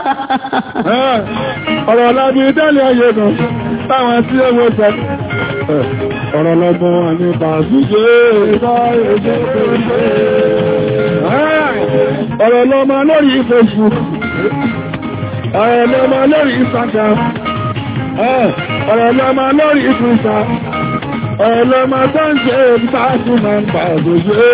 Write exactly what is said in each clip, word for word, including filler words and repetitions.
ọ̀rọ̀ lábí ìdálẹ̀ ayé kan táwọn tí ó wó sọ ọ̀rọ̀ lọ́gbọ́n ní bàṣúṣe ọ̀rọ̀ lọ́mọ lórí Facebook ọ̀rọ̀ lọ́mọ lórí Instagram ọ̀rọ̀ lọ́mọ lórí Twitter ọ̀rọ̀ lọ́mọ tó ń ṣe ìbáṣú máa ń bàṣúṣe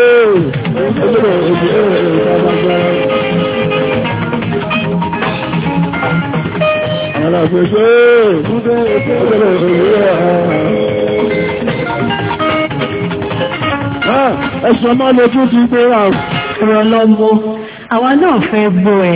ẹ̀ṣọ́ máa lè tún ti gbé ra ọ̀rọ̀ lọ́gbọ́ àwa náà fẹ́ gbọ́ ẹ.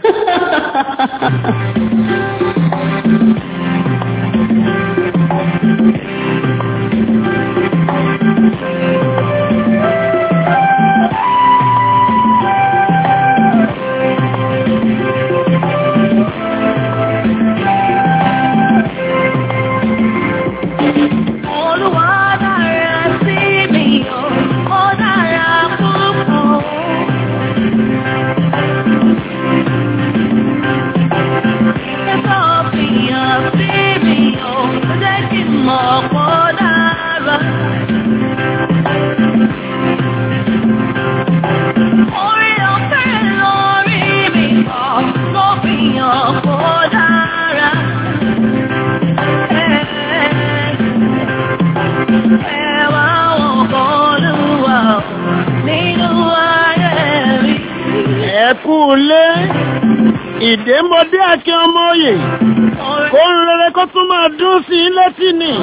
Ìdèmọdé Akin ọmọ òye, kó ń rere kó tún máa dún sí létí ni.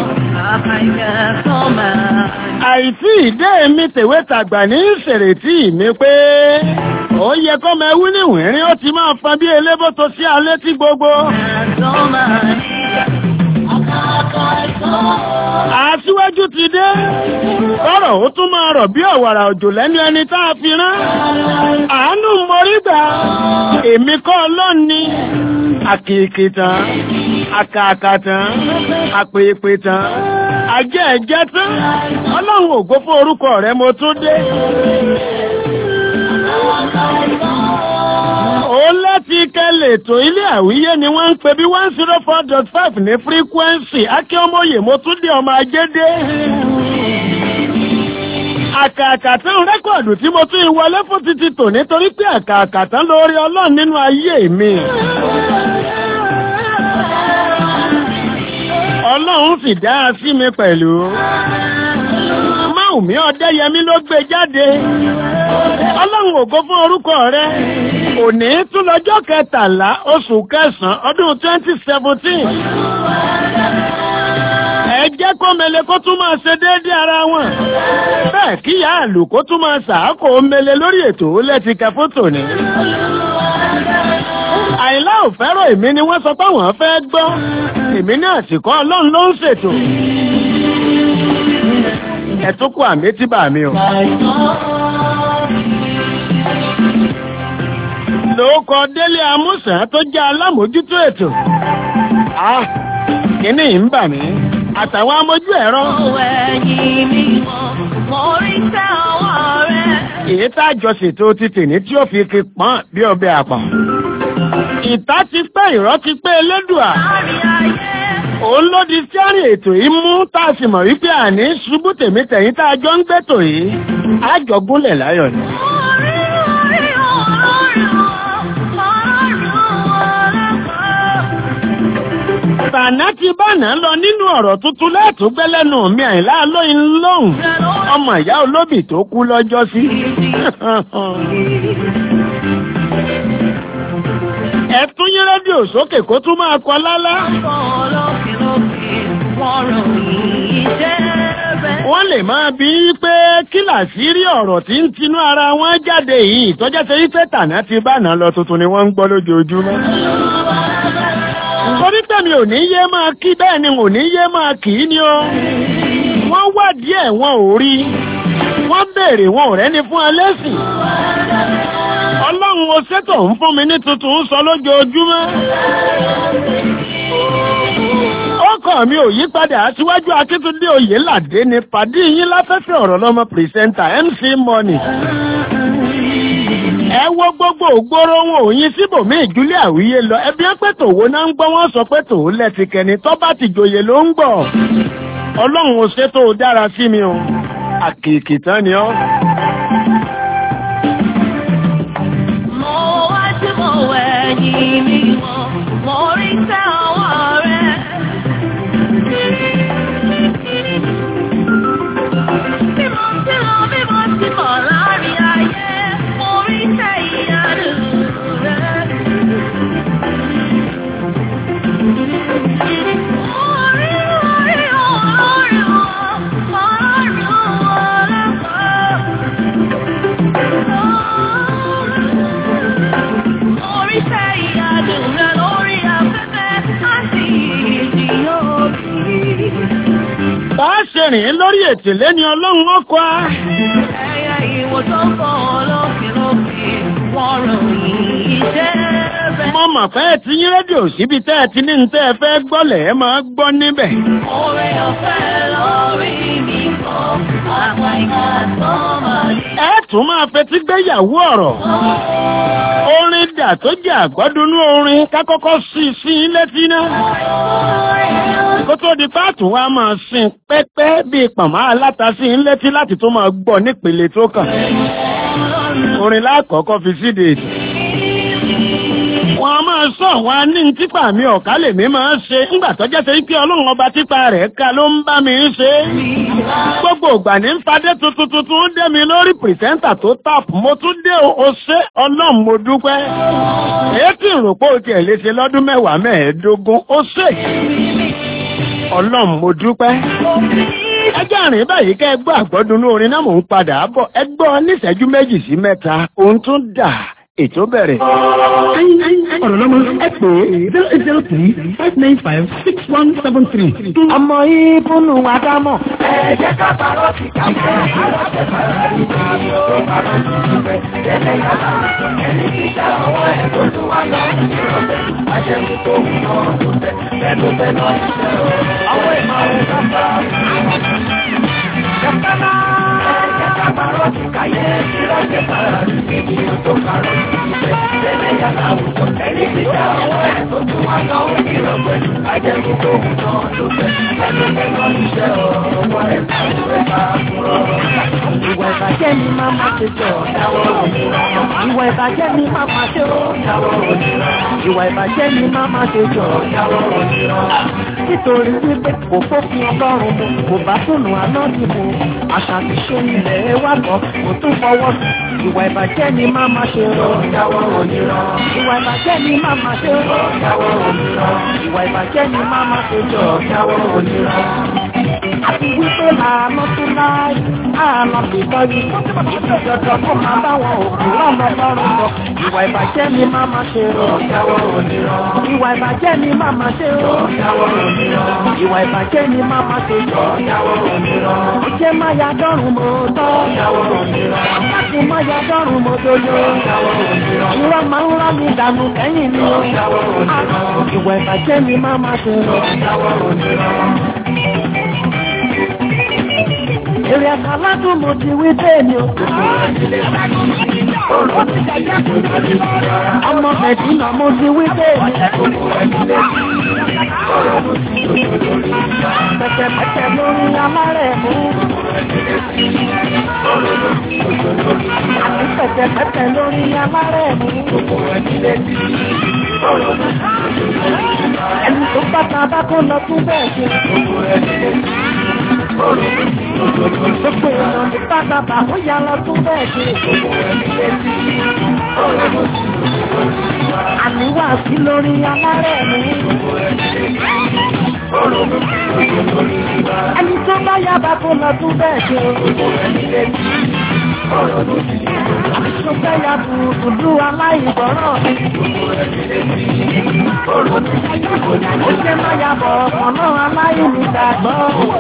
Àìtí ìdé mi tèwé tàgbà ní ìṣèrètí mi pé ó yẹ kó mọ ẹwú ní ìwìnrín ó ti máa fa bí elébótó sí alé tí gbogbo. Aṣíwájú ti dé, ọ̀rọ̀ ó tún máa rọ̀ bí ọ̀wàrà òjò lẹ́nu ẹni tá a fi rán. Àánú morí gbà, èmi kọ́ Ọlọ́run ni, àkèké tán, àkàkà tán, àpèpè tán, ajẹ́ ẹ̀jẹ́ tán, Ọlọ́run ògo fún orúkọ rẹ̀ mo tún dé. Ó láti kẹ́lẹ̀ tó ilé àwíyé ni wọ́n ń pè bí one oh four dot five ní frequency. Akin ọmọ òye mo tún dé ọmọ ajédé. Àkàkàtán rẹ́kọ̀dù tí mo tún ìwọlé fún títí tò nítorí pé àkàkàtán lórí Ọlọ́run nínú ayé mi. Ọlọ́run sì dá sí mi pẹ̀lú. Máwùmí Ọdẹ́yẹmí ló gbé jáde. Ọlọ́run ògo fún orúkọ rẹ̀. Òní tún lọ́jọ́ kẹtàlá oṣù kẹsàn-án ọdún twenty seventeen. Ẹ jẹ́ kó mele kó tún máa ṣe déédé ara wọn. Bẹ́ẹ̀ kí ìyá àlù kó tún máa ṣàákò mele lórí ètò lẹ́ti kẹfótò ní. Àìlá ò fẹ́ràn èmi ni wọ́n sọ pé wọ́n fẹ́ gbọ́. Èmi náà sì kọ́ Ọlọ́run ló ń ṣètò. Ẹ tún kú àmì tí bà mí o. Lóòkọ Délé Amúsàn tó jẹ́ alámòójútó ètò. Ah, kíní yìí ń bà mí. Àtàwọn amójú ẹ̀rọ. Èyí tá jọ ṣètò ti tèní tí ó fi fi pọ́n bí ọbẹ̀ àpọ̀n. Ìta ti pẹ́ ìrọ́ ti pé Elédùà. Òun ló di sẹ́rìn ètò yìí mú tá a sì mọ̀ wípé àní ṣubú tèmi tẹ̀yìn tá a jọ ń gbẹ́tò yìí. Á jọ gúnlẹ̀ láyọ̀ ni. Tànà ti bánà lọ nínú ọ̀rọ̀ tuntun lẹ́ẹ̀túgbẹ́ lẹ́nu mi Àyìnlá Olóyin lóhùn. Ọmọ ìyá olóbì tó kú lọ́jọ́ sí. Ẹ tún yín rédíò sókè kó tún máa kọ lálá. Wọ́n lè máa bí pé kí làṣírí ọ̀rọ̀ tí ń tinú ara wọn jáde yìí tọ́jọ́ ṣe wípé Tànà ti bánà lọ tuntun ni wọ́n ń gbọ́ lójoojúmọ́. Torí tẹ̀mí ò ní yé máa kí bẹ́ẹ̀ ni ò ní yé máa kì í ni o. Wọ́n wá díẹ̀ wọn ò rí. Wọ́n béèrè wọn ò rẹ́ni fún ẹlẹ́sìn. Ọlọ́run o ṣètò ń fún mi ní tuntun ń sọ lójoojúmọ́. Ọkọ̀ mi ò yí padà Aṣíwájú Akíntúndé Oyèládé ni pàdé yín láfẹ́fẹ́ ọ̀rọ̀ lọ́mọ pìrìsẹ́ńtà M C Money. ẹ wo gbogbo ògbóró wọn òyìn síbòmí ìjúlẹ̀ àwíyé lọ ẹbí ẹ pé tòwó náà ń gbọ́ wọ́n sọ pé tòwó lẹ́ti kẹni tó bá ti jòyè ló ń gbọ́ ọlọ́run ò ṣe tó dára sí mi o àkìkì tán ni ọ́. mo wá tí mo wẹ̀ yìí mi mọ̀ mo rí tẹ́ ọwọ́ rẹ̀. bí mo ti lọ bí mo ti bọ̀ láàrin ayé mo rí tẹ́ ìyanu rẹ̀. orí orí orí orí orí tẹ́ ìyanu rẹ̀ lórí afẹ́fẹ́ àti ìdíyọ́ bí. bá a ṣe rìn lórí ètè lẹ́ni ọlọ́run ọkọ̀ á. ẹ̀yà ìwò tó ń bọ̀ lókè lókè wọ́n ròyìn iṣẹ́ rẹ̀. mo mọ̀ fẹ́ ti yín rédíò síbi tẹ́ ẹ ti ní tẹ́ ẹ fẹ́ gbọ́lẹ̀ ẹ máa gbọ́ níbẹ̀. oore ọ̀fẹ́ lórí mi kọ́ àpá ìgbà tó máa ní. ẹ tún máa fetí gbéyàwó ọ̀rọ̀. orin dà tó jẹ́ àgbọ́dúnú orin ká kọ́kọ́ sí i sí i létí náà. kó tó di pàtó wa máa sin pẹ́pẹ́ bíi pàmò aláta sí i létí láti tó máa gbọ́ nípele tó kàn. orin lákọ̀ọ́kọ́ fi síde ètò. wọ́n a máa sọ wọn ní típa mi ọ̀ká lèmi máa ń ṣe ńgbà tó jẹ́ sẹ́yìn pé ọlọ́run ọba típa rẹ̀ ká ló ń bá mi ń ṣe. gbogbo ìgbà ní ń fadé tuntun tuntun ń dé mi lórí pìrìsẹ́ńtà tó tàpù mo tún dé o ṣé ọlọ́run mo dúpẹ́. èyí tí ń rò pé o tiẹ̀ lè ṣe lọ́dún mẹ́wàá mẹ́ẹ̀ẹ́dógún ó ṣe ọlọ́run mo dúpẹ́. ẹjẹ́ àrìn báyìí kẹ́ ẹ gbọ́ àgbọ́dúnú orin náà mò ń padà bọ̀ ẹ gbọ́ níṣẹ́jú méjì sí mẹ́ta ohun tún dà ètò bẹ̀rẹ̀. ọ̀rọ̀ lọ́mọ ẹ pè é zero eight zero three five nine five six one seven three. ọmọ ìbùnú àdámọ̀ ẹ jẹ́ ká parọ́ sí kàkẹ́ aláṣẹ fara ní ìlú ọ̀pára ìfẹ́ tẹ́lẹ̀ yàrá ẹni tí ìjà ọwọ́ ẹ̀ tó tún wá lọ ìrọ̀lẹ́ ajẹ́mú tó ń lọ tó tẹ́ lẹ́nu tẹ́ lọ ìṣẹ́ ọwọ́ ìmọ̀ ẹ̀ sábà kẹfẹ́lá ẹ jẹ́ ká parọ́ sí kàyẹ́ ìrọ̀lẹ́ fara ní ìlú tó parọ́ ìfẹ́ tẹ́lẹ̀ yàrá ẹni tí ìjà ọwọ́ ẹ̀ tó tún wá lọ ìrọ̀lẹ́ ajẹ́mú tó ń lọ tó tẹ́ lẹ́nu tẹ́ lọ ìṣẹ́ ọwọ́ ẹ̀ sábà ìwà ìbàjẹ́ ni máa máa ṣe jọ ìwà ìbàjẹ́ ni máa máa ṣe ó ìwà ìbàjẹ́ ni máa máa ṣe jọ nítorí wípé kò fófin ọlọ́run mu kò bá tònù àná dìbò àṣà ti ṣe ilẹ̀ wà gbọ́ kò tún fọwọ́ sí ìwà ìbàjẹ́ ni máa máa ṣe ó ìwà ìbàjẹ́ ni máa máa ṣe ó ìwà ìbàjẹ́ ni máa máa ṣe jọ àti wípé àánú tún láì àánú ti tọ́jú ìjọjọ kó máa bá wọn òkú lọ́nà lọ́rùn lọ ìwà ìbàjẹ́ ni máa máa ṣe rọ ìwà ìbàjẹ́ ni máa máa ṣe rọ ìwà ìbàjẹ́ ni máa máa ṣe jọ ìjẹ́ máa ya dọ́rùn mọ́ tọ́ láti máa ya dọ́rùn mọ́ dodo ìwà máa ń rán mi dànù lẹ́yìn ni ìwà ìbàjẹ́ ni máa máa ṣe rọ. Èrè àkàládùn mo ti wí bẹ́ẹ̀ ni o. Ọmọ Mẹ̀dínà mo ti wí bẹ́ẹ̀ ni. Pẹ̀tẹ̀pẹ̀tẹ̀ lórí amárẹ̀ mú. Àti pẹ̀tẹ̀pẹ̀tẹ̀ lórí amárẹ̀ mú. Ẹni tó bàtà bá kó lọ tún bẹ́ẹ̀ ṣe. Gbogbo èèyàn ní pátápá ó yá lọ tún bẹ́ẹ̀ ṣe. Àníwá sí lórí alárẹ̀ mi. Ẹni tó bá yába kó lọ tún bẹ́ẹ̀ ṣe. Àti tó fẹ́ ya dùdú aláìgbọ́ràn mi. Ó ṣe máa yàbọ̀ ọ̀nà aláìnígbàgbọ́.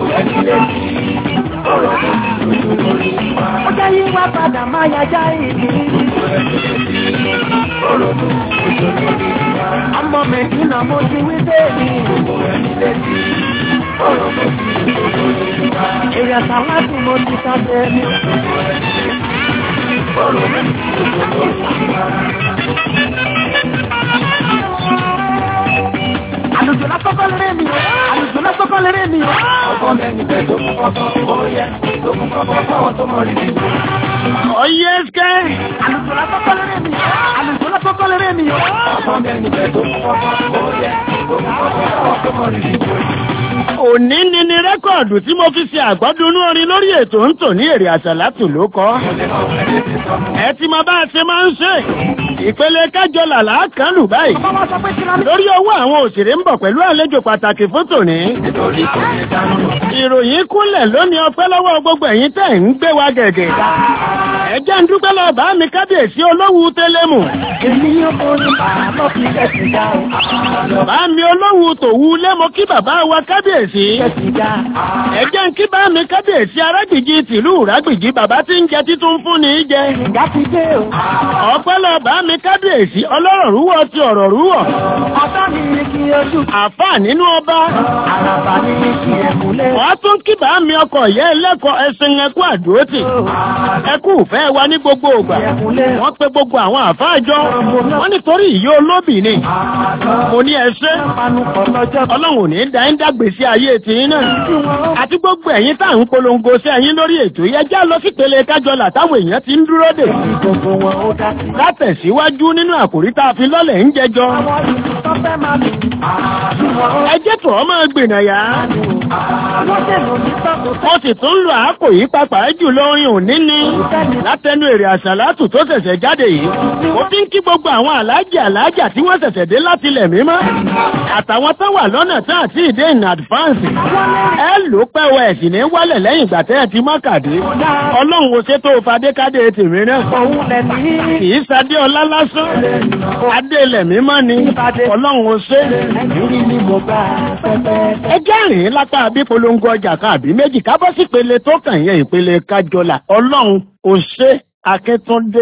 Ó jẹ́ yí wá padà máa yájá ìlú. Ọmọ Mẹ̀dínà mo ti wí bẹ́ẹ̀ni. Èrè àtàwádì mo ti sọ bẹ́ẹ̀ni. Àlùjọ lásọ́kọ́ lérè mi o, àlùjọ lásọ́kọ́ lérè mi o. Ọkọ mẹ́rin bẹ́ẹ̀ tó kún kọ́kọ́, ó yẹ tó kún kọ́kọ́ fáwọn tó mọ̀ rí mi. Ọyẹ́ ẹ̀ṣẹ́. Àlùjọ lásọ́kọ́ lérè mi o, àlùjọ lásọ́kọ́ lérè mi o. Ọkọ mẹ́rin bẹ́ẹ̀ tó kún kọ́kọ́, ó yẹ tó kún kọ́kọ́ fáwọn tó mọ̀ rí mi. Òní ni ni rẹ́kọ̀dù tí mo fi ṣe àgbọ́dúnú orin lórí ètò ń tò ní èrè àṣàlátù ló kọ́. Ẹ ti mọ bá a ṣe máa ń ṣe. Ìpele kájọ làlá kan lù báyìí. Lórí owó àwọn òṣèré ń bọ̀ pẹ̀lú àlejò pàtàkì fún tòní. Ìròyìn kúnlẹ̀ lónìí ọpẹ́ lọ́wọ́ gbogbo ẹ̀yin tẹ̀ ń gbé wa gẹ̀gẹ̀. Ẹ jẹ́ ń dúpẹ́ lọ bá mi kábíyèsí olówú tẹ́lẹ̀mù. Bá mi olówú tòwú lẹ́mọ kí bàbá wa kábíyèsí. Ẹ jẹ́ ń kí bá mi kábíyèsí arágbìjì tìlú ìrágbìjì bàbá tí ń jẹ títún fún ní jẹ. Ọpẹ́ lọ bá mi kábíyèsí ọlọ́rọ̀ rúwọ́ ti ọ̀rọ̀ rúwọ́. Àfà nínú ọba. Wọ́n tún kí bá mi ọkọ̀ yẹ ẹlẹ́kọ̀ọ́ ẹṣin ẹkú àdúrótì. Ẹkú fẹ́ wa ní gbogbo ògbà. Wọ́n pe gbogbo àwọn àfà àjọ. Wọ́n nítorí ìyó olóbì ni. Mo ní ẹṣẹ́. Ọlọ́run ò ní dá ń dàgbèsí ayé ti náà. Àti gbogbo ẹ̀yin tá à ń polongo sí ẹ̀yin lórí ètò yẹ já lọ sí pele kájọlà táwọn èèyàn ti ń dúró dè. Látẹ̀síwájú nínú àkòrí tá a fi lọ́lẹ̀ ń jẹjọ. Ẹ jẹ́ tó ọmọ gbìnàyà. Wọ́n sì tún lo àákò yìí papà jùlọ orin òní ní. Látẹnu èrè àṣàlátù tó ṣẹ̀ṣẹ̀ jáde yìí. Ó fi ń kí gbogbo àwọn alájà alájà tí wọ́n ṣẹ̀ṣẹ̀ dé láti ilẹ̀ mímọ́. Àtàwọn tó wà lọ́nà tá àti ìdé in advance. Ẹ lò pẹ́wọ́ ẹ̀sìn ní wálẹ̀ lẹ́yìn ìgbà tẹ́ ẹ ti mọ́kàdé. Ọlọ́run ò ṣètò fadékádé tèmi náà. Kì í sadé ọlá lásán. Adé ilẹ̀ mímọ́ ni. Ọlọ́run ò ṣe. Ẹ jẹ́rìí lápá bí polongo ọjà kan àbí méjì kábọ́ sí ìpele tó kàn yẹn ìpele kájọlà. Ọlọ́run ò ṣe Akíntúndé.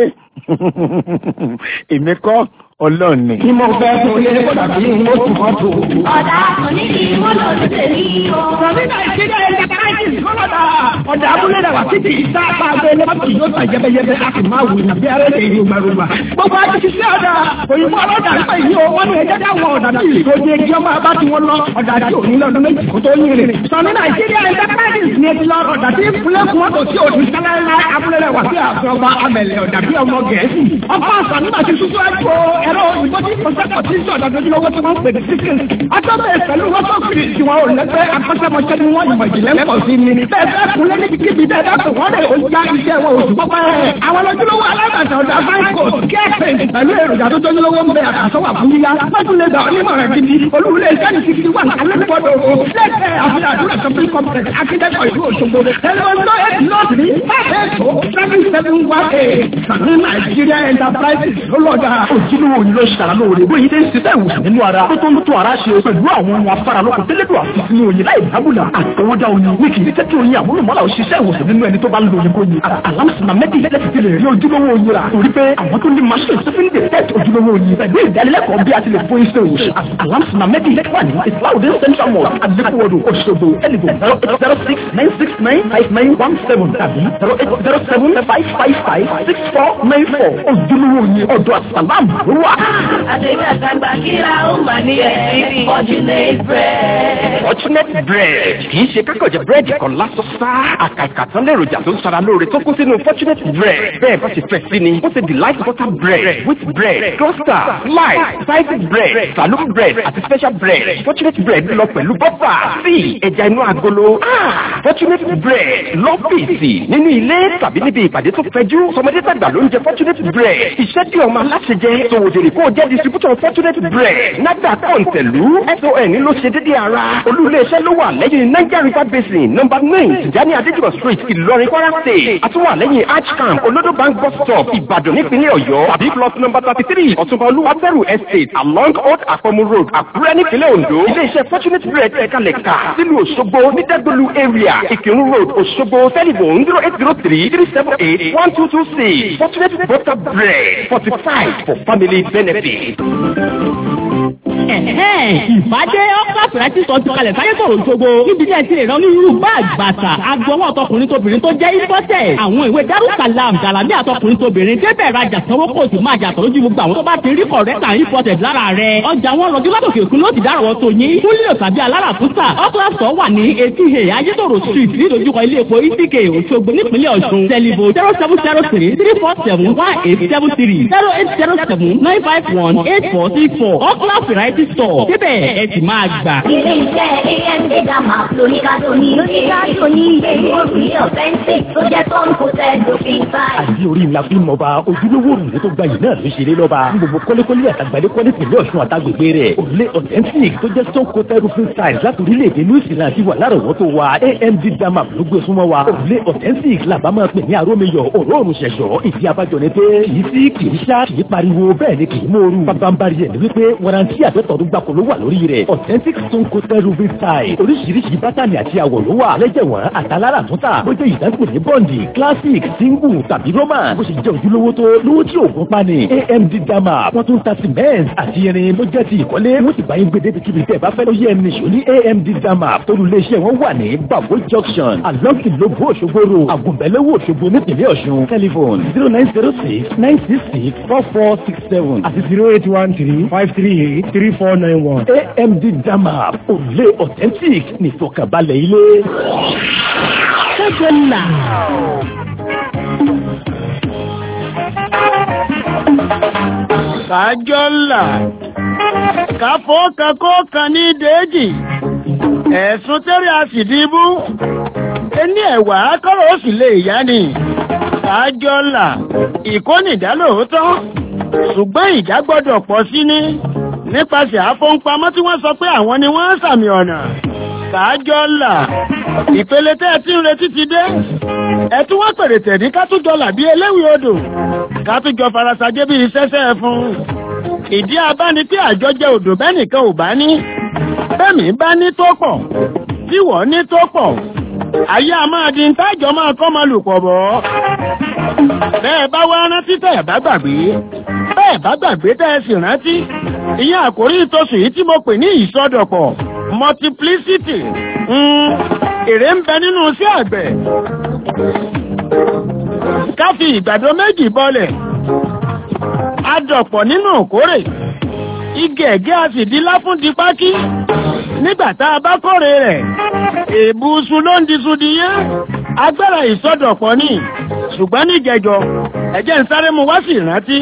Èmi kọ́ Ọlọ́run ni. Kí mo fẹ́ fún ilé tàbí mo tún kọ́ tó. Ọ̀dà onídì mo lọ sí tèmi o. Sọ̀rọ̀dà ìṣẹ́jẹ́ ẹ̀jẹ̀ káyọ̀tì lọ́dà. Ọ̀dà abúlé dàgbà títí ìta bá gbé lọ́pọ̀ yóò tà jẹ́bẹ́jẹ́bẹ́ a sì máa wù nàbí arẹ́lẹ̀ ìlú gbàrúgbà. Gbogbo àti ṣiṣẹ́ ọ̀dà òyìnbó ọlọ́dà nípa ìyí o wọ́n ní ẹjẹ́ dáwọn ọ̀dà tí ìṣòdì ẹjẹ́ ọmọ abá tí wọ́n lọ ọ̀dà tí ò ní lọ́dún méjì kó tó ní rè. Sọ̀rọ̀dà ìṣẹ́jẹ́ ẹ̀jẹ̀ káyọ̀tì ní etí lọ ọ̀dà tí ìpínlẹ̀ kún mọ́tò tí ò ní sálárá abúlé rẹ̀ wà sí àfọwọ́ amẹ̀lẹ̀ ọ̀dà bí ọmọ Gẹ̀ẹ́sì. Ọkọ̀ àṣà nígbà tí ṣúṣú ẹ̀kọ́ ẹ̀rọ òyìnbó tí kọ̀sẹ́kọ̀ tí sọ̀dọ̀ tó lọ́wọ́ tí wọ́n pè ní síkìn. Ọjọ́bẹ̀ pẹ̀lú wọ́n tó kiri tí wọ́n ò lẹ́gbẹ́ akọ́ṣẹ́mọṣẹ́ ni wọ́n ìmọ̀ ìjìnlẹ̀ pọ̀ sí ni. Bẹ́ẹ̀ kúnlẹ̀ níbi kíbi dáadáa kò wọ́n rẹ̀ ó já iṣẹ́ wọn oṣù pọ́pẹ́. Àwọn lójúlówó alágbàtà ọ̀dà fáńkò kẹ́ẹ̀pẹ̀ pẹ̀lú èròjà tó tójúlówó ń bẹ àtàsọ́wà fún yíyá. Lọ́dúnlẹ̀ dà onímọ̀ràn gidi olúwulẹ̀ ìṣẹ́ni ti fi wà alẹ́kọ̀ọ́dọ̀ o. Lẹ́ẹ̀kẹ́ àfihàn àdúrà shopping complex akíndẹ́kọ̀ ìlú Òṣogbo. Ẹlẹ́wọ̀n eight north ní five eight oh seven seven one eight. Sàmì Nigeria Enterprises ló lọ́jà. Ojúlówó ni ló ṣàrà lóore bóyá ilé ń ṣiṣẹ́ ìwòsàn nínú ara tó tó ń tó ara ṣe pẹ̀lú àwọn ohun afárá lókun tẹ́lẹ̀dọ̀ àti sínú oyin láì dábùlà àtọwọ́dá oyin ní kì í jẹ́ kí oyin àmúlùmọ́lá ò ṣiṣẹ́ ìwòsàn nínú ẹni tó bá ń lo oyin kó yin alámùsùnmá mẹ́tì lẹ́sì ti lè rí ojúlówó oyin rà torí pé àwọn tó ní machine tó fi ń detect ojúlówó oyin pẹ̀lú ìdánilẹ́kọ̀ọ́ bí a ti lè fún iṣẹ́ ìwòsàn alámùsùnmá mẹ́tì wà ní ìfúláwòdé central mosque àdékùwọ̀dù Òṣogbo ẹnìgbò zero eight zero six nine six nine five nine one seven tàbí zero eight zero seven five five five six four nine four ojúlówó oyin ọ̀dọ̀ àsàlámù wà. Àtẹ̀gbàgbà kíra ó mà ní ẹ̀sìn Fortunate bread. Fortunate bread kì í ṣe kákọ̀jẹ̀ búrẹ́dì kan lásán sá. Àkàkà tán lèròjà tó ń ṣara lóore tó kó sínú Fortunate bread. Bẹ́ẹ̀ bá ṣe fẹ́ sí ni, ó ṣe delight butter bread, wheat bread, cluster, slice, sliced bread, saloon bread àti special bread. Fortunate bread lọ pẹ̀lú bọ́fà, tíì, ẹja inú agolo. Fortunate bread lọ́fíìsì nínú ilé tàbí níbi ìpàdé tó fẹjú. Sọmọdé tàgbà ló ń jẹ Fortunate bread. Iṣẹ́ tí ọmọ aláṣẹ jẹ, sòwòdèrè kó jẹ́ distributor Fortunate bread. Nàgbà kọ̀ǹtẹ̀lú S O N ló ṣe dédé ara. Olú-ilé-iṣẹ́ ló wà lẹ́yìn Niger River Basin number nine Tijani Adéjùmọ̀ street Ìlọrin Kwara State. Àtúwà lẹ́yìn Arch Camp Olodo Bank bus stop Ìbàdàn nípínlẹ̀ Ọ̀yọ́. Tàbí plot number thirty three Ọ̀túnba Olúwabẹ̀rù estate along Old Akpomu road Àkúrẹ́ nípínlẹ̀ Ondo. Ilé-iṣẹ́ Fortunate bread ẹ̀kalẹ̀ kà sílùú Òṣogbo ní Dẹ́gbẹ̀lú area Ìkírun road Òṣogbo telephone zero eight zero three three seven eight one two two six. Fortunate butter bread fortified for family benefit. Ìbádé Ọ̀pọ̀lọpọ̀ variety store ti kalẹ̀ sáyé tòrò ṣogbo. Níbi tí ẹ ti lè rán onírúurú báàgì bàtà. Agbọwọ́ ọ̀tọkùnrin tóbìnrin tó jẹ́ imported. Àwọn ìwé Darussalam Gàlámì àtọkùnrin tóbìnrin débẹ̀ rajà sanwó kò sì máa jàtọ̀ lójú gbogbo àwọn tó bá ti rí kọ̀rẹ́tà imported lára rẹ̀. Ọjà wọn rọjú látòkè òkun ló ti dárọ̀ tó yín. Kúlíò tàbí aláràtúntà. Ọ̀pọ̀lọpọ̀ wà ní etí he Ayétòrò street nídojúkọ ilé epo E T K Òṣogbo nípínlẹ̀ Ọ̀ṣun. Tẹlifo zero seven zero three three four seven one eight seven three zero eight zero seven nine five one eight four six four. Ọ̀pọ̀lọpọ̀ variety store. Débẹ̀ ẹ ti máa gbà. Ilé iṣẹ́ A M D Dama lóníkàdó ní lóníkàdó ní èyí òrùlé ọ̀fẹ́ǹsì tó jẹ́ tọ́ǹ kò tẹ́ dòfin báyìí. Àbí orí ńlá fi mọ̀ bá ojúlówó òrùlé tó gbayì náà ló ṣeré lọ́ba. Ní gbogbo kọ́lékọ́lé àtàgbàdé kọ́lé pẹ̀lú Ọ̀ṣun àtàgbègbè rẹ̀. Òrùlé authentic tó jẹ́ stone coated roofing tiles láti orílẹ̀-èdè New Zealand ti wà lárọ̀wọ́tó wa. A M D Dama ló gbé súnmọ́ wa. Òrùlé authentic làbá máa pè ní arómiyọ̀ òróòrùn ṣẹ̀ṣọ́. Ìdí abájọ ni pé kìí sí kìí ṣá kìí pariwo bẹ́ẹ̀ ni kìí mòoru. Bábánbárí ẹ̀ ni wípé warranty àtọ́tọ̀ọ́dún gbàkó ló wà lórí rẹ̀. Authentic stone coated roofing tiles. Oríṣiríṣi bátànì àti àwọ̀ ló wà. Lẹ́jẹ̀wọ̀n àtàlára àtúntà. Bó jẹ́ ìdánpè ní bọ́ǹdì, classic, single tàbí roman. Bó ṣe jẹ́ ojúlówó tó lówó tí òògùn pa ni. A M D Dama wọ́n tún ta cement àti irin ló jẹ́ ti ìkọ́lé. Wọ́n sì bá yín gbé débi kíbi tẹ́ ẹ bá fẹ́ ló yẹ ẹni ṣò ní A M D Dama. Tolúléeṣẹ́ wọn wà ní Babo junction along Ìlóbó Òṣogbo road Àgùnbẹ́lẹ́wò Òṣogbo nípìnlẹ̀ Ọ̀ṣun. Telephone zero nine zero six nine six six four four six seven àti zero eight one three five three eight three four nine one. A M D Dama òrùlé authentic ní ìfọkànbalẹ̀ ilé. Ṣẹ́gbẹ́lá. Kájọ́là káfọ́ kakọ́ kan ní déjì ẹ̀sùn tẹ́rẹ àsìdìbú ẹni ẹ̀wà akọ́rọ̀ ó sì lè yá ni. Kájọ́là ìkónìdálòótọ́ ṣùgbọ́n ìjà gbọ́dọ̀ pọ̀ sí ní nípasẹ̀ àfọ́npamọ́ tí wọ́n sọ pé àwọn ni wọ́n sàmì ọ̀nà. Kájọ́là ìpele tẹ́ ẹ ti ń retí ti dé ẹ̀tún wọ́n pèrè tẹ̀dí kátújọlà bí eléwì odò kátújọ farasajé bí iṣẹ́ṣẹ́ fún. Ìdí abá ni tí àjọjẹ odò bẹ́nìkan ò bá ní bẹ́mì bá ní tó pọ̀ tí wọ́n ní tó pọ̀ ayé a máa di ntájọ́ máa kọ́ máa lù pọ̀ bọ́. Bẹ́ẹ̀ bá wá rántí tẹ́ ẹ̀ bá gbàgbé bẹ́ẹ̀ bá gbàgbé tẹ́ ẹ sì rántí ìyẹn àkórí ìtòsùn yìí tí mo pè ní ìsọdọ̀pọ̀ multiplicity. Èrè ń bẹ nínú sí àgbẹ̀. Ká fi ìgbàdo méjì bọ́lẹ̀ adọ̀pọ̀ nínú òkórè igi ẹ̀gẹ́ a sì di láfún di pákí. Nígbà tá a bá kórè rẹ̀ èbúsù ló ń disu di yẹn. Agbára ìsọdọ̀pọ̀ ni ṣùgbọ́n ní jẹjọ ẹ̀jẹ̀ ń sáré mu wá sí ìrántí.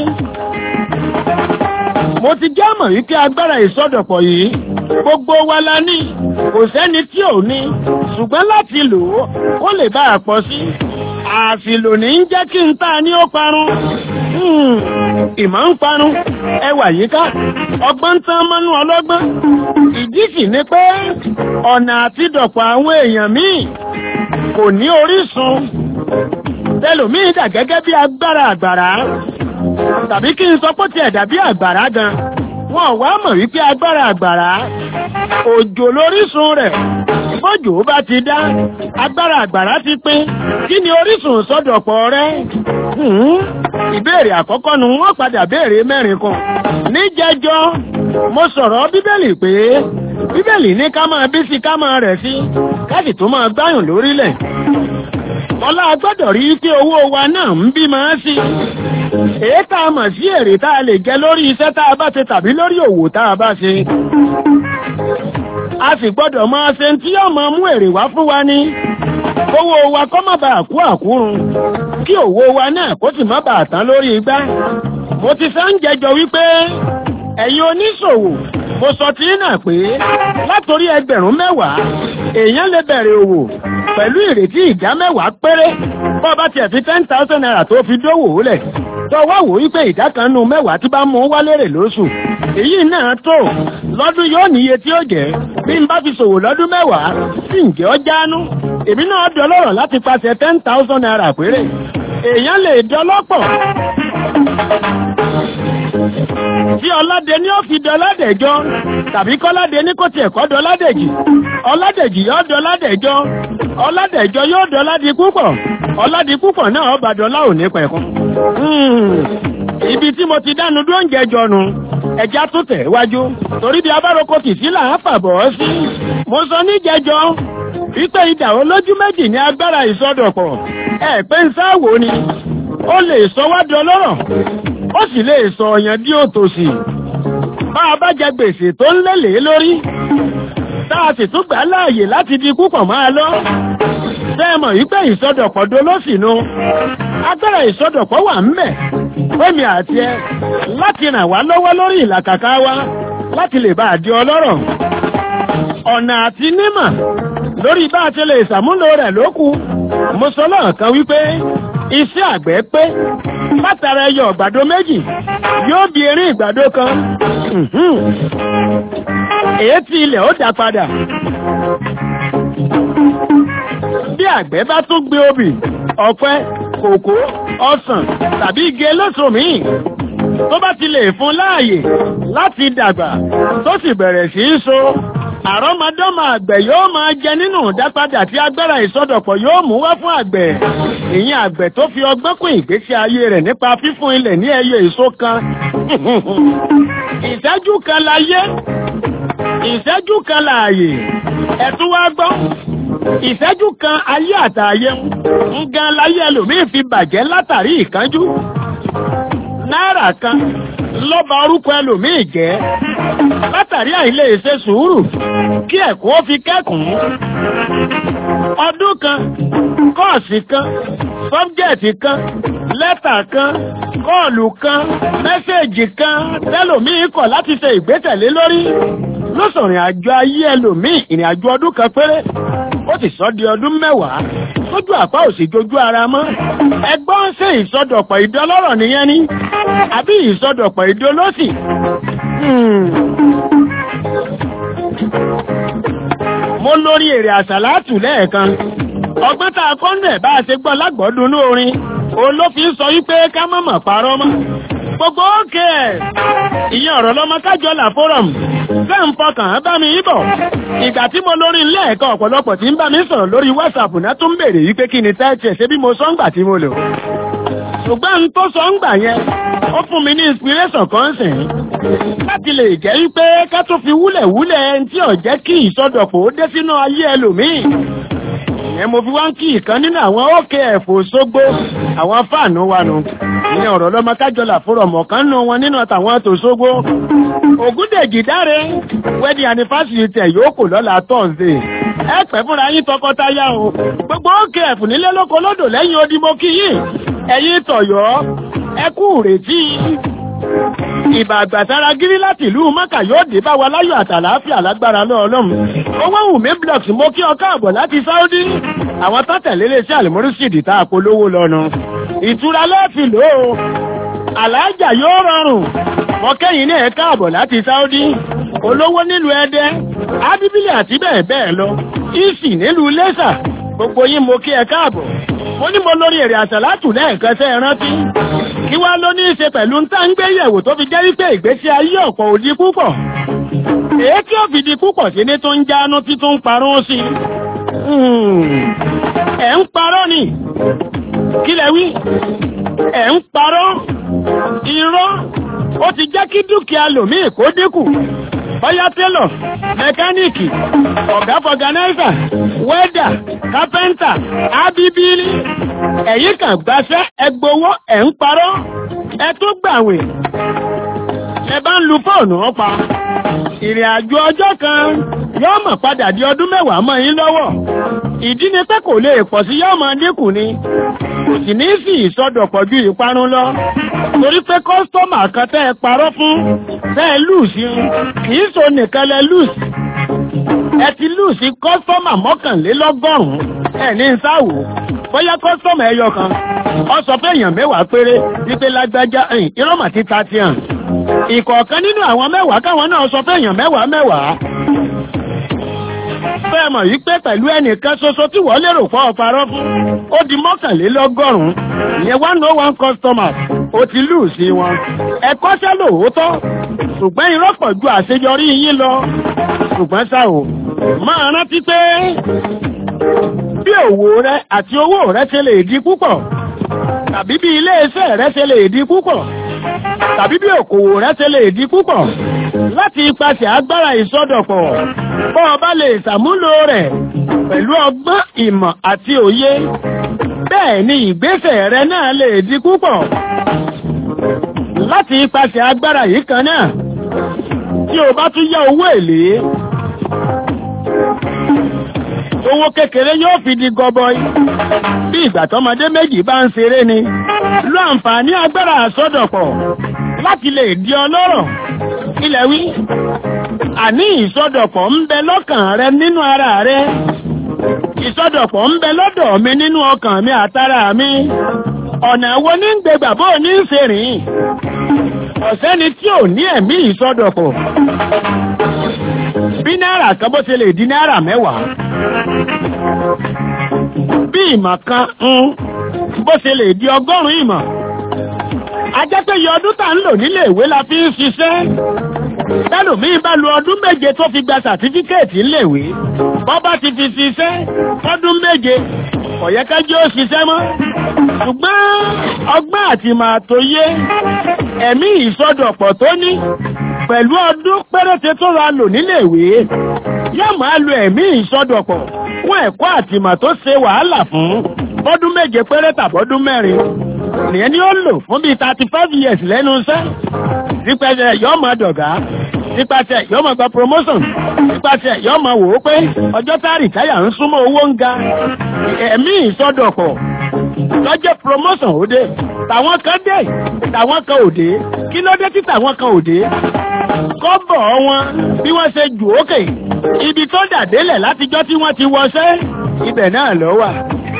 Mo ti já mọ̀ wípé agbára ìsọdọ̀pọ̀ yìí gbogbo wa la ní kò sẹ́ni tí ò ní ṣùgbọ́n láti lò ó ó lè bá a pọ̀ sí. Àfìlò ní ń jẹ́ kí n ta ní ó parun. Ìmọ̀ ń parun ẹwà yíká ọgbọ́n tán mọ́nú ọlọ́gbọ́n. Ìdí sì ni pé ọ̀nà àti dọ̀pọ̀ àwọn èèyàn míì kò ní orísun. Tẹlòmíì dà gẹ́gẹ́ bí agbára àgbàrá tàbí kí n sọ pé tiẹ̀ dàbí àgbàrá gan. Wọ́n wá mọ̀ wípé agbára àgbàrá òjò lórísun rẹ̀. Bójò bá ti dá agbára àgbàrá ti pín. Kí ni orísun sọ́dọ̀pọ̀ rẹ̀? Ìbéèrè àkọ́kọ́ nu wọ́n padà béèrè mẹ́rin kan. Níjẹjọ́ mo sọ̀rọ̀ Bíbélì pé Bíbélì ní ká máa bí sí ká máa rẹ̀ sí ká sì tó máa gbáyùn lórílẹ̀. Ọlá gbọ́dọ̀ rí pé owó wa náà ń bí máa sí. Èé tá a mọ̀ sí èrè tá a lè jẹ lórí iṣẹ́ tá a bá ṣe tàbí lórí òwò tá a bá ṣe. A sì gbọ́dọ̀ máa ṣe tí yóò máa mú èrè wá fún wa ní. Owó wa kó má bàa kú àkúrun. Kí òwò wa náà kó sì má bàa tán lórí igbá. Mo ti sọ ń jẹjọ wípé ẹ̀yin oníṣòwò mo sọ tí náà pé látorí ẹgbẹ̀rún mẹ́wàá èèyàn lè bẹ̀rẹ̀ òwò pẹ̀lú ìrètí ìdá mẹ́wàá péré. Bọ́ bá tiẹ̀ fi ten thousand naira tó fi dówó lẹ̀ tọwọ́ wò wípé ìdá kan nù mẹ́wàá tí bá mú wá lérè lóṣù. Èyí náà tó lọ́dún yóò níye tí ó jẹ́ bí n bá fi ṣòwò lọ́dún mẹ́wàá tí ǹjẹ́ ọ jánú. Èmi náà dọlọ́rọ̀ láti pàṣẹ ten thousand naira péré. Èèyàn lè dọlọ́pọ̀ tí ọládé ní ó fi dọládẹjọ́ tàbí kọ́ládé ní kò tiẹ̀ kọ́ dọládẹjì. Ọládẹjì yóò dọládẹjọ́ ọládẹjọ́ yóò dọládì púpọ̀ ọládì púpọ̀ náà ọba dọlá ò ní pẹ̀kún. ibi tí mo ti dánu dúró ń jẹjọ nù ẹja tó tẹ̀ wájú torí bí abároko tì sí là á fàbọ̀ sí. mo sọ ní jẹjọ wípé idà olójú méjì ní agbára ìsọdọ̀pọ̀ ẹ pé ń sáwò ni ó lè sọ wá di ọlọ́rọ̀ ó sì lè sọ ọ̀yàn di òtòṣì bá a bá jẹ gbèsè tó ń lélẹ̀ lórí tá a sì tún gbà láàyè láti di púpọ̀ máa lọ bẹ́ẹ̀ mọ̀ wípé ìsọdọ̀pọ̀ dolóṣìnú agbára ìsọdọ̀pọ̀ wà ń bẹ̀ fẹ́mi àti ẹ láti ràn wá lọ́wọ́ lórí ìlàkàkà wa láti lè bá a di ọlọ́rọ̀ ọ̀nà àti nímọ̀ lórí bá a ti lè ṣàmúlò rẹ̀ lókù mo sọ lọ́ọ̀kan wípé iṣẹ́ àgbẹ̀ pé látara ẹyọ àgbàdo méjì yóò bí erin ìgbàdo kan èyí tí ilẹ̀ ó dá padà bí àgbẹ̀ bá tún gbé obì ọ̀pẹ kòkó ọsàn tàbí igi eléso míì tó bá ti lè fún láàyè láti dàgbà tó sì bẹ̀rẹ̀ sí í so àrọ́mọdọ́mọ àgbẹ̀ yóò máa jẹ nínú ìdápadà tí agbára ìsọdọ̀pọ̀ yóò mú wá fún àgbẹ̀ ìyẹn àgbẹ̀ tó fi ọgbọ́n kún ìgbésí ayé rẹ̀ nípa fífún ilẹ̀ ní ẹyọ èso kan ìṣẹ́jú kan láyé ìṣẹ́jú kan láàyè ẹ̀tún wá gbọ́ ìṣẹ́jú kan ayé àtàyé ń gan láyé ẹlòmíì fi bàjẹ́ látàrí ìkánjú náírà kan lọ́ba orúkọ ẹlòmíì jẹ́ látàrí àìlè ṣe sùúrù kí ẹ̀kọ́ fi kẹ́kùn ọdún kan kọ́ọ̀sì kan sọ́bjẹ̀tì kan lẹ́tà kan kọ́ọ̀lù kan mẹ́sẹ̀jì kan tẹ́lòmíì kọ̀ láti ṣe ìgbésẹ̀lé lórí ló sọ̀rìn àjò ayé ẹlòmíì ìrìn àjò ọdún kan péré ó ti sọ di ọdún mẹ́wàá sójú àpá òsì jojú ara mọ́ ẹgbọ́n ṣe ìsọdọ̀pọ̀ ìdọlọ́rọ̀ nìyẹn ni àbí ìsọdọ̀pọ̀ ìdọlọ́sì. mo lórí èrè àsàlátù lẹ́ẹ̀kan ọgbọ́n tá a kọ́ ń rẹ̀ bá a ṣe gbọ́ lágbọ́dúnú orin olófin sọ wípé ká má mà parọ́ mọ́ gbogbo òkè ẹ̀ ìyẹn ọ̀rọ̀ lọ́mọ kájọlà fórọ̀mù fẹ́ ń fọkàn bá mi bọ̀ ìgbà tí mo lórí ilé ẹ̀kọ́ ọ̀pọ̀lọpọ̀ tí ń bá mi sọ̀rọ̀ lórí wásaàpù náà tún béèrè wípé kí ni tẹ́ẹ̀tì ẹ̀ ṣe bí mo sọ ń gbà tí mo lò ṣùgbọ́n n tó sọ ń gbà yẹn ó fún mi ní inspiration kan sìn láti lè jẹ́ wípé ká tó fi wúlẹ̀ wúlẹ̀ ẹni tí ò jẹ́ kí ìsọdọ̀pọ̀ ó dé sínú ayé ẹlòmíì ìyẹn mo fi wá ń kí ìkan nínú àwọn òkè ẹ̀fọ́ sógbó àwọn fáànù wa nù ìyẹn ọ̀rọ̀ lọ́mọ kájọlà fúrọ̀mọ̀ kan nù wọn nínú àtàwọn tó sógbó Ògúndèjì dáre wẹ́dí anifásitì tẹ̀ yóò kò lọ́la tọ́ǹsì ẹ pẹ́ fúnra yín tọkọtaya o gbogbo òkè ẹ̀fù nílé lóko lódò lẹ́yìn odi mo kí yín ẹ̀yin tọ̀yọ́ ẹ kú rètí ìbà àgbàsára gírí láti ìlú Mọ́kà yóò dé bá wa láyọ̀ àtàlàáfíà lágbára lọ́ọ̀lọ́run owó wùmí blocks mo kí ọ káàbọ̀ láti Saudi àwọn tó tẹ̀lé lé sí àlùmọ́rúsìdì tá a polówó lọ́nu ìtura lẹ́ẹ̀fì lò ó àlàájà yóò rọrùn mọ́kẹ́yìn ní ẹ̀ káàbọ̀ láti Saudi olówó nílùú Ẹdẹ Adébílì àti bẹ́ẹ̀ bẹ́ẹ̀ lọ ìsì nílùú Lẹ́sà gbogbo yín mo kí ẹ káàbọ̀ mo ní mo lórí èrè àsàlátù lẹ́ẹ̀kan tẹ́ ẹ rántí kí wá ló ní í ṣe pẹ̀lú ń tá ń gbé yẹ̀wò tó fi jẹ́ wípé ìgbésí ayé ọ̀pọ̀ ò di púpọ̀ èyí tí ó fi di púpọ̀ sí ní tó ń jánu tí tó ń parun sí ẹ̀ ń parọ́ ni kí lẹ wí ẹ̀ ń parọ́ irọ́ ó ti jẹ́ kí dúkìá lòmíì kó dínkù bóyá télọ̀ mẹkáníìkì ọ̀gá fọ̀gánáìsà wẹ́dà kápẹ́ńtà ábíbílì ẹ̀yìn kan gbaṣẹ́ ẹgbowó ẹ̀ ń parọ́ ẹ tó gbàwìn ẹ bá ń lu fóònù ọ̀pá ìrìn àjò ọjọ́ kan yóò mọ̀ padà di ọdún mẹ́wàá mọ́ yín lọ́wọ́ ìdí ni pé kò lè pọ̀ sí yóò máa dínkù ni kò sì ní sí ìsọdọ̀pọ̀ ju ìparun lọ torí pé kọ́sítọ́mà kan tẹ́ ẹ parọ́ fún tẹ́ ẹ lùsì kì í so nìkan lẹ lùsì ẹ ti lùsì kọ́sítọ́mà mọ́kànlélọ́gọ́rùn-ún ẹ ní sáwò bóyá kọ́sítọ́mà ẹyọ kan ọ sọ pé èèyàn mẹ́wàá péré wípé lágbájá ìrọ́mà ti ta ti hàn ìkọ̀ọ̀kan nínú àwọn mẹ́wàá káwọn náà sọ pé èèyàn mẹ́wàá mẹ́wàá fẹ́ mọ̀ yí pé pẹ̀lú ẹnìkan ṣoṣo tí wọ́n lérò fọ́ ọ̀parọ́ fún ó di mọ́kànlélọ́gọ́rùn-ún ìyẹn one oh one customers ó ti lù sí wọn ẹ̀kọ́ṣẹ́ lòótọ́ ṣùgbọ́n irọ́ pọ̀ ju àṣeyọrí yín lọ ṣùgbọ́n ṣá o máa rántí pé bí òwò rẹ àti owó rẹ ṣe lè di púpọ̀ tàbí bí ilé iṣẹ́ rẹ ṣe lè di púpọ̀ tàbí bí òkòwò rẹ ṣe lè di púpọ̀ láti ipasẹ̀ agbára ìsọdọ̀pọ̀ bọ́ ọ bá lè ṣàmúlò rẹ̀ pẹ̀lú ọgbọ́n ìmọ̀ àti òye bẹ́ẹ̀ ni ìgbésẹ̀ rẹ náà lè di púpọ̀ láti ipasẹ̀ agbára yìí kan náà tí o bá tún yá owó èlé owó kékeré yóò fi di gọbọi bí ìgbà tọmọdé méjì bá ń ṣeré ni lo àǹfààní agbára àsọdọ̀pọ̀ láti lè di ọlọ́rọ̀ ilẹ̀ wí àní ìsọdọ̀pọ̀ ń bẹ lọ́kàn rẹ nínú ara rẹ ìsọdọ̀pọ̀ ń bẹ lọ́dọ̀ mi nínú ọkàn mi àtara mi ọ̀nà wo ní ń gbé bàbá òní ń ṣe rìn ọ̀sẹ́ni tí ò ní ẹ̀mí ìsọdọ̀pọ̀ bí náírà kan bó ṣe lè di náírà mẹ́wàá bí ìmọ̀ kan ń bó ṣe lè di ọgọ́rùn-ún ìmọ̀ ajẹ́pẹ́yẹ ọdún tá ń lò nílé ìwé la fi ń ṣiṣẹ́ tẹ́lòmíì bá lu ọdún méje tó fi gba sàtífíkẹ́ẹ̀tì ńléèwé bọ́ bá ti fi ṣiṣẹ́ ọdún méje kò yẹ ká jẹ́ ó ṣiṣẹ́ mọ́ ṣùgbọ́n ọgbọ́n àti màá tó yé ẹ̀mí ìsọdọ̀pọ̀ tó ní pẹ̀lú ọdún péréte tó ra lò níléèwé yóò máa lo ẹ̀mí ìsọdọ̀pọ̀ fún ẹ̀kọ́ àti màá tó ṣe wàhálà fún ọdún méje péré tàbọ́dún mẹ́rin nìyẹn ni ó lò fún bíi thirty five years lẹ́nu iṣẹ́ nípasẹ̀ yóò máa dọ̀gá nípasẹ̀ yóò máa gba promotion nípasẹ̀ yóò máa wò ó pé ọjọ́ tá rìtáyà ń súnmọ́ owó ń ga ẹ̀mí ìsọdọ̀pọ̀ lọ́jọ́ promotion ó dé tàwọn kan dé tàwọn kan ò dé kí ló dé tí tàwọn kan ò dé kọ́bọ̀ wọn bí wọ́n ṣe jù ókè ibi tó dàdélẹ̀ látijọ́ tí wọ́n ti wọṣẹ́ ibẹ̀ náà ló wà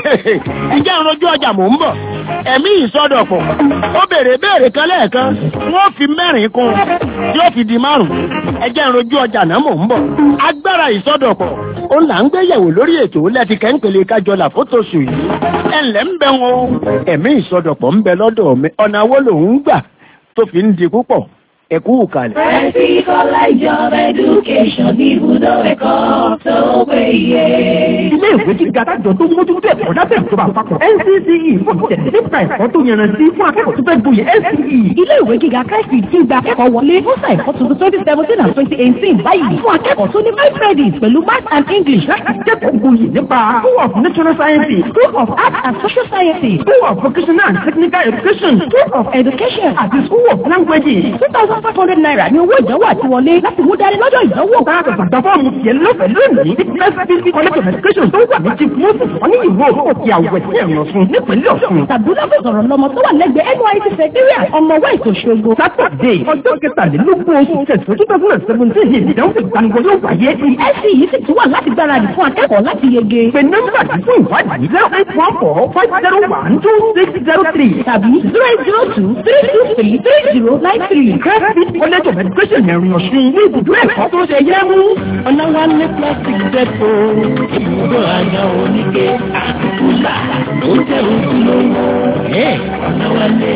ìjẹ́ ìrojú ọjà mò ń bọ̀ ẹ̀mí ìsọdọ̀pọ̀ ó béèrè béèrè kan lẹ́ẹ̀kan wọ́n fi mẹ́rin kún tí ó fi di márùn-ún ẹjẹ́ ìrojú ọjà náà mò ń bọ̀ agbára ìsọdọ̀pọ̀ ó là ń gbéyẹ̀wò lórí ètò lẹ́ti kẹ́ńpẹ̀lẹ̀ kájọlà fótóṣù yìí ẹ̀ǹlẹ́ ń bẹ wọn ẹ̀mí ìsọdọ̀pọ̀ ń bẹ lọ́dọ̀ mi ọ̀nà wo lòun gbà tó fi ń di púpọ̀ ẹ̀kú kalẹ̀. Freshly College of Education ní ibùdó ẹ̀kọ́ tó péye. Ilé ìwé gíga tájọ tó mójú tó ẹ̀kọ́ lábẹ́ ìjọba àpapọ̀ N C C E fún ìtẹ̀sí nípa ẹ̀kọ́ tó yanrantí fún akẹ́kọ̀ọ́ tó fẹ́ gboyè N C E. Ilé ìwé gíga káìsì ti gba akẹ́kọ̀ọ́ wọlé fún sáà ẹ̀kọ́ tuntun twenty seventeen and twenty eighteen báyìí fún akẹ́kọ̀ọ́ tó ní five credits pẹ̀lú math and English láti kẹ́kọ̀ọ́ gboyè nípa School of Natural Sciences, School of Arts and Social Sciences, School of Vocational and Technical Education, School of Education àti School of Languages. two thousand five hundred naira ní owó ìdánwò àti wọlé láti mú dání lọ́jọ́ ìdánwò. Bára bàbá fọ́ọ̀mù tiẹ̀ lọ́fẹ̀ẹ́ lónìí ní First College of Education tó wà ní Chief Moses wọ́n ní ìwé òkè àwẹ̀ sí ẹ̀rọ fún nípínlẹ̀ Ọ̀ṣun. Tàbí lábẹ́ sọ̀rọ̀ lọ́mọ tó wà lẹ́gbẹ̀ẹ́ N Y S C Secretariat ọmọ West Òṣogbo. Sátọ̀dé ọjọ́ kẹtàlélógún oṣù kẹsàn-án two thousand and seventeen yìí ìdánwò ìgbaniwọ yóò wáyé. S C yìí sì tún wà láti gbáradì fún akẹ́kọ̀ọ́ láti yege. Pè nọ́mbà tí fún ìwádìí zero eight one four five zero one two six zero three tàbí zero eight zero two three two three three zero nine three. First College of Education ẹ̀rìn Ọ̀ṣun ní ibùdó ẹ̀kọ́ tó ṣe yẹ mú. Ọ̀nà wa ní plastic depo ibùdó àyà oníke àkùkùlà ó jẹ́ ojúlówó. Ọ̀nà wa lé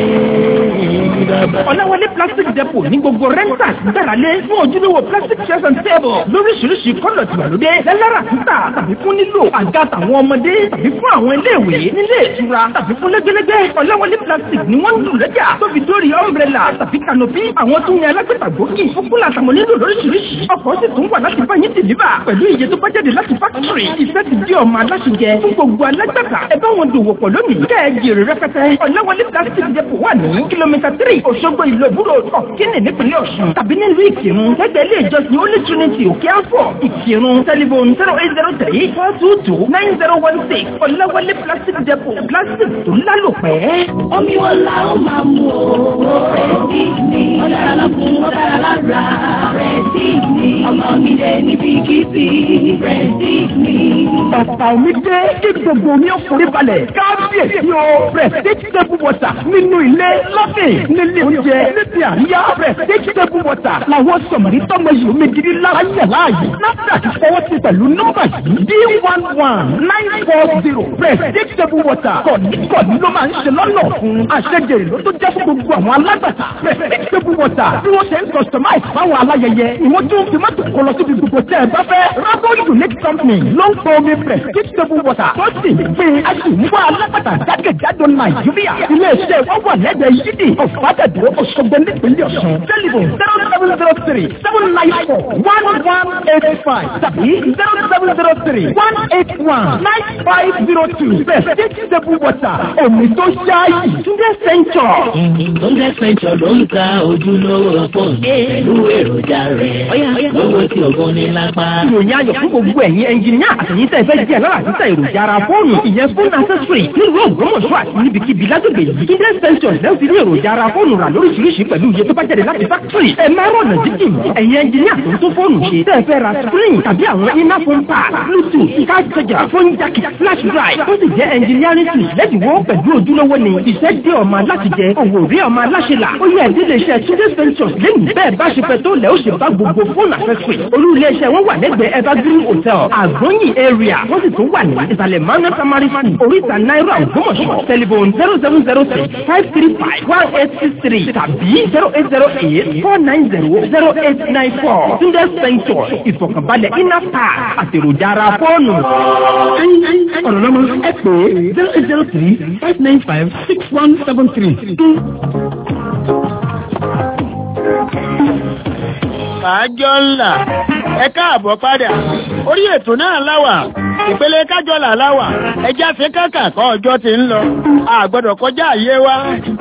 ìrọ̀bà. Ọ̀nà wa ní plastic depo ní gbogbo rẹ́ńtà gbáralé fún ojúlówó plastic chairs and table lóríṣiríṣi kọ́lọ̀ tìwàlódé lẹ́lára títà tàbí fún nílò àga tàwọn ọmọdé tàbí fún àwọn iléèwé nílé ìtura tàbí fún lẹ́gbẹ́lẹ́gbẹ́. Ọ̀nà wa ní plastic ni wọ́n ń lò lọ́jà tó fi dórí umbrella tàbí canopy àwọn tó ń yan alágbèta gbòógì fún kúlà àtàwọn nílò lóríṣiríṣi. Ọkọ̀ sì tún wà láti bá yín dìlíbà pẹ̀lú iye tó bá jáde láti fákítírì. Iṣẹ́ ti di ọmọ aláṣẹjẹ fún gbogbo alágbàtà. Ẹ bá wọn dòwò pọ̀ lónìí. Kẹ́ ẹ jèrè rẹpẹtẹ. Ọ̀làwọlé plastic depo wà ní kìlómítà three Òṣogbo ìlú ìbúrò ọ̀kínì nípínlẹ̀ Ọ̀ṣun. Tàbí nílùú Ìkìrun. Lẹ́gbẹ̀ẹ́ ilé ìjọsìn Holy Trinity Òkè Àfọ̀ Ìkìrun. Tẹlifon zero eight zero three four two two nine zero one six. Ọ̀làwọlé plastic depo plastic tó lálòpẹ́. Omi wo la ó máa mú o? Rẹ̀sí ni ọ̀dára lọ́kùn ọ̀dára lára. Rẹ̀sí ni ọmọ mi dé níbi kìsì. Rẹ̀sí ni. Ọ̀pá omi dé kí gbogbo omi ọkùnrin balẹ̀. Kábíyèsí o. Prestige table water nínú ilé lọ́kìn nílé oúnjẹ níbi àríyá. Prestige table water làwọn sọ̀mọ̀rí tọ́mọ yìí omi gidi lára yẹ̀ láàyè. NAFDAC fọwọ́ sí pẹ̀lú nọ́mbà yìí D one one nine four zero. Prestige table water kọ̀ọ̀ní ló máa ń ṣe lọ́nà fún. Àṣejèrè ló tó jẹ́ fún gbogbo àwọn alágbàtà. Prestige table water bí wọ́n ṣe ń customize fáwọn aláyẹyẹ. Ìwọ́n tún fi mọ́tò kọ lọ síbi gbogbo tẹ́ ẹ bá fẹ́. Rago Unique Company ló ń pọ̀ omi Prestige table water. Tó sì ń pè é a sì ń wá alágbàtà bàtà jákèjádò Nàìjíríà. Ilé-iṣẹ́ wọn wà lẹ́gbẹ̀ẹ́ yídì ọ̀fàdàdúró Òṣogbo nípínlẹ̀ Ọ̀ṣun. Tẹlifon zero seven zero three seven nine four one one eight five tàbí zero seven zero three one eight one nine five zero two. Bẹ́ẹ̀ table water omi tó ṣáàyè. Túndé Central. Túndé Central ló ń ta ojúlówó fóònù pẹ̀lú èròjà rẹ̀. Lówó tí ògùn ní lápá. Ìròyìn ayọ̀ fún gbogbo ẹ̀yin ẹnjìníà àtẹ̀yìn tẹ̀ fẹ́ jẹ́ lára àtúntà èròjà ara fóònù. Ìyẹn fóònù accessory nílùú Ògbómọ̀ṣọ́ àti níbikíbi lágbègbè yìí. Túndé Central lẹ́yìn tí ní èròjà ara fóònù rà lóríṣiríṣi pẹ̀lú iye tó bá jáde láti fákítírì. Ẹ máa rọ̀nà jíjìn mọ́. Ẹ̀yin ẹnjìníà tó ń tó fóònù ṣe. Tẹ̀ fẹ́ ra screen tàbí àwọn iná phone pad, Bluetooth, card charger, phone jack, flash drive. Ó sì jẹ́ engineering tools lẹ́dínwó pẹ̀lú ojúlówó ni. Iṣẹ́ dé ọmọ aláti jẹ, òwò rí ọmọ aláṣẹ là. Ó yẹ ìdílé iṣẹ́ Túndé Ventures lẹ́nu. Bẹ́ẹ̀ bá ṣe fẹ́ tó lẹ̀ ó ṣe bá gbogbo fóònù accessory. Olú ilé iṣẹ́ wọn wà lẹ́gbẹ̀ẹ́ Evergreen Hotel, Àgbóyìn area. Wọ́n sì tún wà ní ìsàlẹ̀ Manu Tamari Fani, oríta náírà Ògbómọ̀ṣọ́. Telephone zero seven zero six five three five one eight six three tàbí zero eight zero eight four nine zero zero eight nine four. Túndé Ventures ìfọ̀kànbalẹ̀ iná pa àtèròjà ara fóònù. Ọ̀rọ̀ lọ́mọ ẹ pè é zero eight zero three five nine five six one seven three. Kájọ́ ńlá ẹ káàbọ̀ padà orí ètò náà láwà ìpele kájọ́là láwà ẹjá sí káàkà kọ́ ọjọ́ ti ń lọ àgbọ́dọ̀ kọjá àyè wa.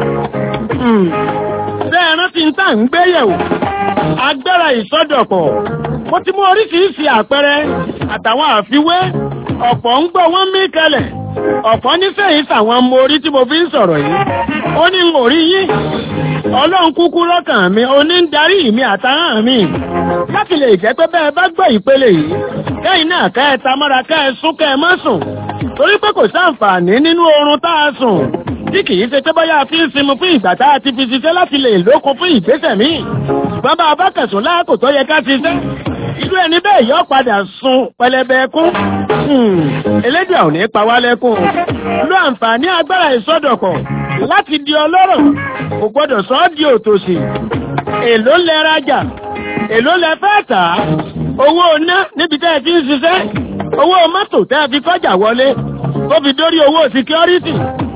Ṣé ẹran ti ń tà ń gbéyẹ̀wò agbára ìsọdọ̀pọ̀ mo ti mú oríṣiríṣi àpẹẹrẹ àtàwọn àfiwé ọ̀pọ̀ ń gbọ́ wọ́n mí kalẹ̀ ọ̀pọ̀ nífẹ̀ẹ́ sàwọn ọmọ orí tí mo fi ń sọ̀rọ̀ yìí ó ní ń orí yín Ọlọ́run kúkú lọ́kàn mi oní ń darí mi àtàràn mi láti lè jẹ́ pé bẹ́ẹ̀ bá gbọ́ ìpele yìí kẹ́yìn náà kẹ́ ẹ ta mọ́ra kẹ́ ẹ sún kẹ́ ẹ má sùn torí pé kò sáǹfààní nínú oorun tá a sùn tí kìí ṣe pé bóyá fi ń sinmi fún ìgbà tá a ti fi ṣiṣẹ́ láti lè lókun fún ìgbésẹ̀ míì ṣùgbọ́n bá a bá kẹ̀sùn láàkò tó yẹ ká ṣiṣẹ́ irú ẹni bẹ́ẹ̀ yọ padà sun pẹlẹbẹ ẹkún Elédùà ò ní pa wá lẹ́kún lo àǹfààní agbára ìsọdọ̀pọ̀ láti di ọlọ́rọ̀ kò gbọ́dọ̀ sọ ọ́ di òtòṣì èló lẹ rajà èló lẹ fẹ́ tà á owó ná níbi tẹ́ ẹ fi ń ṣiṣẹ́ owó mọ́tò tẹ́ ẹ fi kọjá wọlé tó fi dórí owó síkírọ́rìtì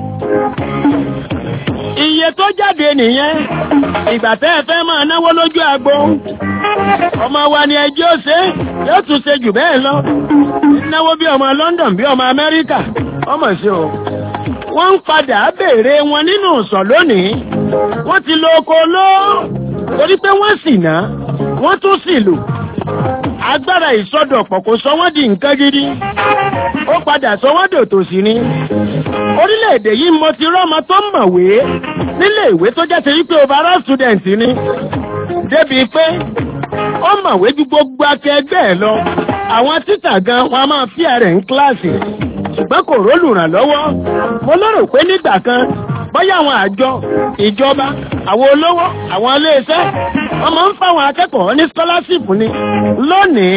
iye tó jáde nìyẹn ìgbà tẹ́ ẹ fẹ́ máa náwó lójú agbo ọmọ wa ni ẹjọ́ ṣe yóò tún ṣe jù bẹ́ẹ̀ lọ náwó bí ọmọ London bí ọmọ Amẹ́ríkà ọmọ sí o wọ́n ń padà béèrè wọn nínú ìsọ̀ lónìí wọ́n ti lo oko ló torí pé wọ́n sì ná wọ́n tún sì lò agbára ìsọdọ̀pọ̀ kò sọ wọ́n di nǹkan gidi ó padà sọ wọ́n dòtòṣì ni orílẹ̀-èdè yìí mo ti rọ́mọ tó mọ̀wé nílé ìwé tó jẹ́ sí wípé overall student ni débi pé ó mọ̀wé ju gbogbo akẹgbẹ́ ẹ̀ lọ àwọn títà gan wọn a máa fi ẹ̀rẹ̀ ń kíláàsì ṣùgbọ́n kò rólùrànlọ́wọ́ mo lérò pé nígbà kan bóyá àwọn àjọ ìjọba àwọn olówó àwọn iléeṣẹ́ wọ́n máa ń fáwọn akẹ́kọ̀ọ́ ní scholarship ni lónìí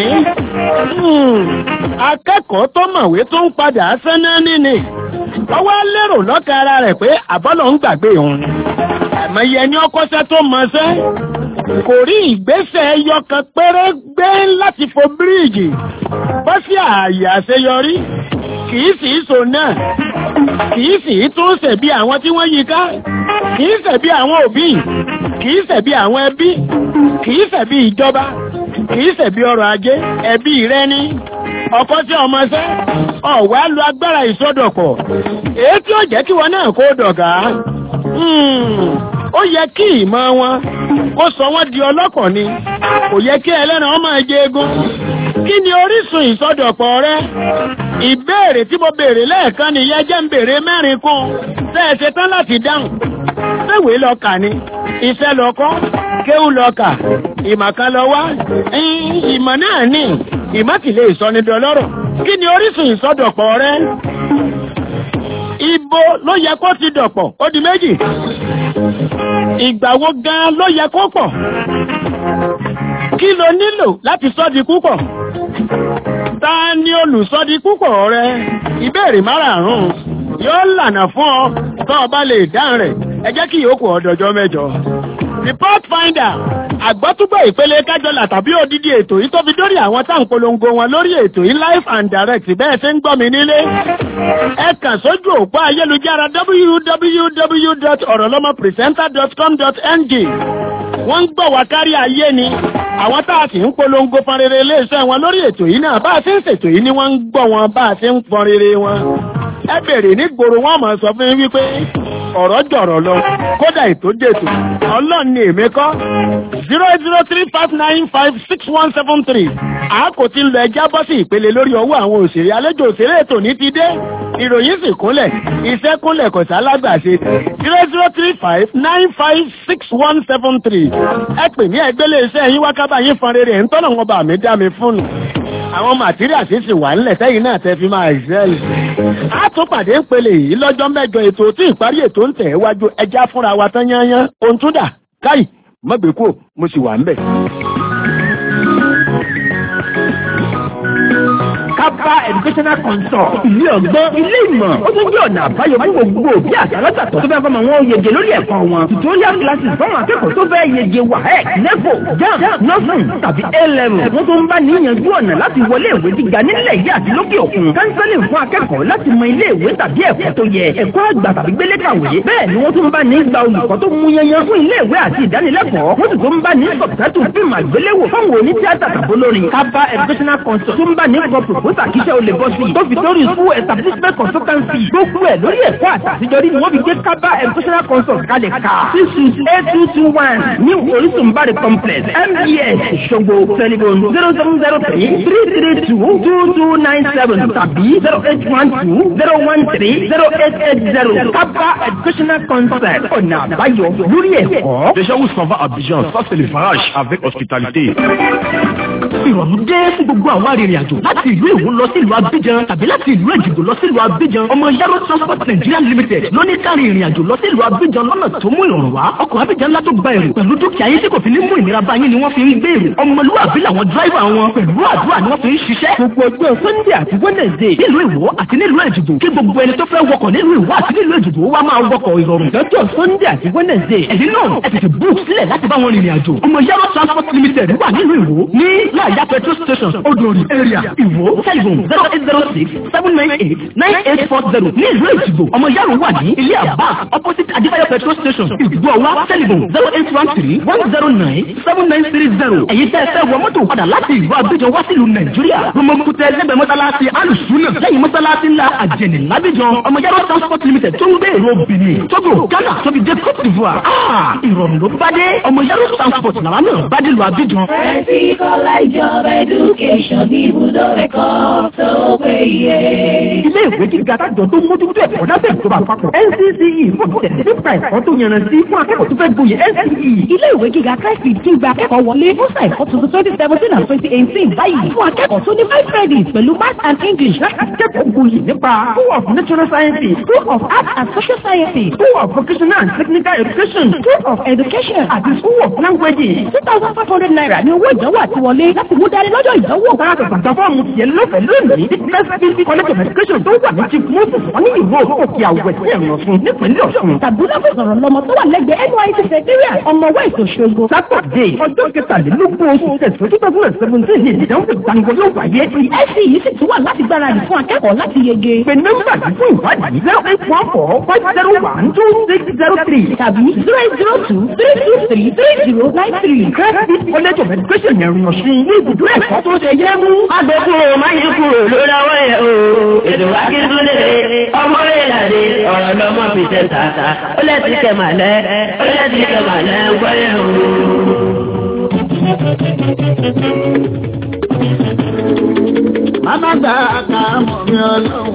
akẹ́kọ̀ọ́ tó mọ̀wé tó ń padà sẹ́nà nínú ọwọ́ lérò lọ́kàn ara rẹ̀ pé àbọ́lọ̀ ń gbàgbé òun àmọ́yẹ ní ọkọ́ṣẹ́ tó mọṣẹ́ kò rí ìgbésẹ̀ ẹyọkan péré gbé láti fo bíríìjì bọ́ sí ààyè àṣeyọrí kìí sì í so náà kìí sì í tún ṣẹ̀bi àwọn tí wọ́n yí ká kìí ṣẹ̀bi àwọn òbí kìí ṣẹ̀bi àwọn ẹbí kìí ṣẹ̀bi ìjọba kìí ṣẹ̀bi ọrọ̀ ajé ẹbí rẹ ní ọkọ tí ọmọ ṣẹ́ ọ̀wá lu agbára ìsọdọ̀pọ̀ èyí tí ó jẹ́ kí wọn náà kó dọ̀gá ó yẹ kí ìmọ̀ wọn kó sọ wọ́n di ọlọ́kọ̀ ni kò yẹ kí ẹlẹ́ran ọmọ ẹjẹ egun kí ni orísun ìsọdọ̀pọ̀ rẹ ìbéèrè tí mo béèrè lẹ́ẹ̀kan nìyẹn jẹ́ ń béèrè mẹ́rin kún tẹ́ ẹ ṣe tán láti dáhùn ṣéwèé lọ kà ní iṣẹ́ lọ kọ́ kéwú lọ kà ìmọ̀ kan lọ wá ìmọ̀ náà ní ìmọ̀ kì lè sọ ní dọlọ́rọ̀ kí ni orísun ìsọdọ̀pọ̀ rẹ ibo ló yẹ kó ti dọ̀pọ̀ ó di méjì ìgbà wo gan ló yẹ kó pọ̀ kí lo nílò láti sọ di púpọ̀ ta ni olùsọdi púpọ̀ rẹ ìbéèrè márààrún yóò lànà fún ọ tó o bá lè dáhùn rẹ̀ ẹ jẹ́ kí yòókù ọdọjọ́ mẹ́jọ the pathfinder àgbọ́túgbọ̀ ìpele kájọlà tàbí odidi ètò yìí tó fi dórí àwọn tá à ń polongo wọn lórí ètò yìí live and direct bẹ́ẹ̀ ṣe ń gbọ́ mi nílé ẹ kàn sójú òpó ayélujára w w w dot orolomo presenter dot com dot n g wọ́n ń gbọ́ wá kárí ayé ni àwọn tá a sì ń polongo fọn rere iléeṣẹ́ wọn lórí ètò yìí náà bá a ṣe ń ṣètò yìí ni wọ́n ń gbọ́ wọn bá a ṣe ń fọn rere wọn ẹ bèrè ní gbòòrò wọn mọ̀ sọ fún yín wípé ọ̀rọ̀ jọ̀rọ̀ lọ kódà ètò dètò ọlọ́run ni èmi kọ́ zero zero three five nine five six one seven three àákò tí ń lọ ẹjá bọ́ sí ìpele lórí ọwọ́ àwọn òṣèré àlejò òṣèré ètò ní ti dé ìròyìn sì kúnlẹ̀ iṣẹ́ kúnlẹ̀ kò sálágbàṣe zero zero three five nine five six one seven three ẹ pè ní ẹgbẹ́lẹ̀ iṣẹ́ yín wákàbà yín fọn rere ń tọ́nà wọn bá mi dá mi fún un àwọn màtíríà sì sì wà nílẹ̀ sẹ́yìn náà tẹ́ fi máa ṣẹ́ẹ̀lì. a tún pàdé ń pele yìí lọ́jọ́ mẹ́jọ ètò tí ìparí ètò ń tẹ̀ wájú ẹja fúnra wa tán yányán ohun tún dà káì mọ́gbẹ́kù mo sì wà ń bẹ̀. Kaba educational consult ilé ọgbọ́n ilé ìmọ̀ ó tún jẹ́ ọ̀nà àbáyọ fún gbogbo òbí àtàlọ́tàtọ̀ tó fẹ́ fọmọ wọn yege lórí ẹ̀kọ́ wọn tutorial classes fáwọn akẹ́kọ̀ọ́ tó fẹ́ yege WAEC NECO JAMB nursing tàbí A-level wọ́n tó ń bá níyànjú ọ̀nà láti wọlé ìwé gíga nílẹ̀ yìí àti lókè òkun counseling fún akẹ́kọ̀ọ́ láti mọ ilé ìwé tàbí ẹ̀kọ́ tó yẹ ẹ̀kọ́ àgbà tàbí gbélé kàwé bẹ́ẹ̀ ni wọ́n tún bá ní gba olùkọ́ tó mú yanyan fún ilé ìwé àti ìdánilẹ́kọ̀ọ́ wọ́n sì tún bá ní sọ̀tẹ́tù fíìmù àgbéléwò fáwọn onítíátà tàbólórin Kaba educational consult tó ń bá ní gbọ́ proposal kíṣẹ́ olè bọ́ sí tó fi torí school establishment consultancy gbogbo ẹ̀ lórí ẹ̀kọ́ àtàtijọ́rí ni wọ́n fi gbé Kaba educational consult kalẹ̀ ká six six eight two two one ní Orísun Bari complex M E S Òṣogbo telephone zero seven zero three three three two two two nine seven tàbí zero eight one two zero one three zero eight eight zero Kaba educational consult ọ̀nà àbáyọ lórí ẹ̀kọ́. Déjà où s'en va Abidjan, ça c'est le farage avec hospitalité. Ìrọ̀rùn dé fún gbogbo àwọn arìnrìn-àjò láti ìlú Èwo lọ sí ìlú Abidjan tàbí láti ìlú Èjìgbò lọ sí ìlú Abidjan. Ọmọ Yaro Transport Nigeria Limited ló ní kárí ìrìn-àjò lọ sí ìlú Abidjan lọ́nà tó mú ìrọ̀rùn wá. Ọkọ̀ Abidjan ńlá tó gba èrò pẹ̀lú dúkìá yín tí kò fi ní mú ìnira bá yín ni wọ́n fi ń gbé èrò. Ọmọlúwàbí làwọn dráìvà wọn pẹ̀lú àdúrà ni wọ́n fi ń ṣiṣẹ́. Gbogbo ọjọ́ Sunday àti Wednesday nílùú Èwo àti nílùú Èjìgbò kí gbogbo ẹni tó fẹ́ wọkọ̀ nílùú Èwo àti nílùú Èjìgbò wá máa wọkọ̀ ìrọ̀rùn. Lọ́jọ́ Sunday àti Wednesday ẹ̀yin náà ẹ tètè book sílẹ̀ láti bá wọn rìnrìn àjò. Ọmọ Yaro Transport Limited wà nílùú Èwo ní Láàyà petrol station Odori area Ìwó telephone zero eight zero six seven nine eight nine eight four zero ní ìlú Èjìgbò. Ọmọ Yaro wà ní ilé àbá opposite Adébáyọ̀ petrol station Ìgbò Ọ̀wá telephone zero eight one three one zero nine seven nine three zero. Èyí tẹ́ ẹ fẹ́ wọ mọ́tò padà láti ìlú Abidjan wá sílùú Nàìjíríà. Rọmọkútẹ lẹ́gbẹ̀ẹ́ mọ́sálásí Alùsùnà lẹ́yìn mọ́sálásí ńlá Àjẹnì l'Abidjan. Ọmọ Yaro Transport Limited tó ń gbé èrò Benin Togo Ghana tó fi dé Côte d'Ivoire. Ah ìrọ̀rùn ló bá dé. Ọmọ Yaro Transport làwọn náà bá dé lu Abidjan. Ẹ̀sìn kọ́lá ìjọba education ní ibùdó ẹ̀kọ́ tó péye. Ilé ìwé gíga kájọ tó mójútó ẹ̀kọ́ lábẹ́ ìjọba àpapọ̀ N C C E fún tẹ̀lé nípa ẹ̀kọ́ tó yanrantí fún akẹ́kọ̀ọ́ tó fẹ́ gboyè N C E. Ilé ìwé gíga Christy ti gba akẹ́kọ̀ọ́ wọlé fún sáà ẹ̀kọ́ tuntun twenty seventeen and twenty eighteen báyìí fún akẹ́kọ̀ọ́ tó ní five credits pẹ̀lú math and English láti Akẹ́kọ̀ọ́ gboyè nípa School of Natural Sciences, School of Arts and Social Sciences, School of Vocational and Technical Education, School of Education àti School of Languages. two thousand five hundred naira ní owó ìdánwò àti wọlé láti mú dání lọ́jọ́ ìdánwò. Bára gbàgbà fọ́ọ̀mù tiẹ̀ lọ́fẹ̀ẹ́ lónìí ní First College of Education tó wà ní Chief Moses wọ́n ní ìwé òkè àwẹ̀ sí ẹ̀rọ fún nípínlẹ̀ Ọ̀ṣun. Tàbúlá fún sọ̀rọ̀ lọ́mọ tó wà lẹ́gbẹ̀ẹ́ N Y C Secretariat ọmọ West Òṣogbo. Sátọ̀dé ọjọ́ kẹtàlélógún oṣù kẹsàn-án two thousand and seventeen ní ìdánwò ìgbàgbọ́ yóò wáyé. F C yìí sì tún wà láti gbáradì fún akẹ́kọ̀ọ́ láti yege. Pè nọ́mbà yìí fún ìwádìí zero eight one four five zero one two six zero three tàbí zero eight zero two three two three three zero nine three. First College of Education ẹ̀rùn ọ̀sùn ní ibùdó ẹ̀kọ́ tó ṣe yẹ mú. Adókòrò máa yí kúrò lórí ọwọ́ ẹ̀ o. Èdè wa kí ló lè ọmọ rẹ̀ làdé ọ̀rọ̀ lọ́mọ fi ṣe tààtà. Ó lẹ́tí kẹ̀ mà lẹ́, ó lẹ́tí kẹ̀ mà lẹ́ ń gbọ́yẹ̀ o. Màmá gba àkà mọ̀ mi ọlọ́run.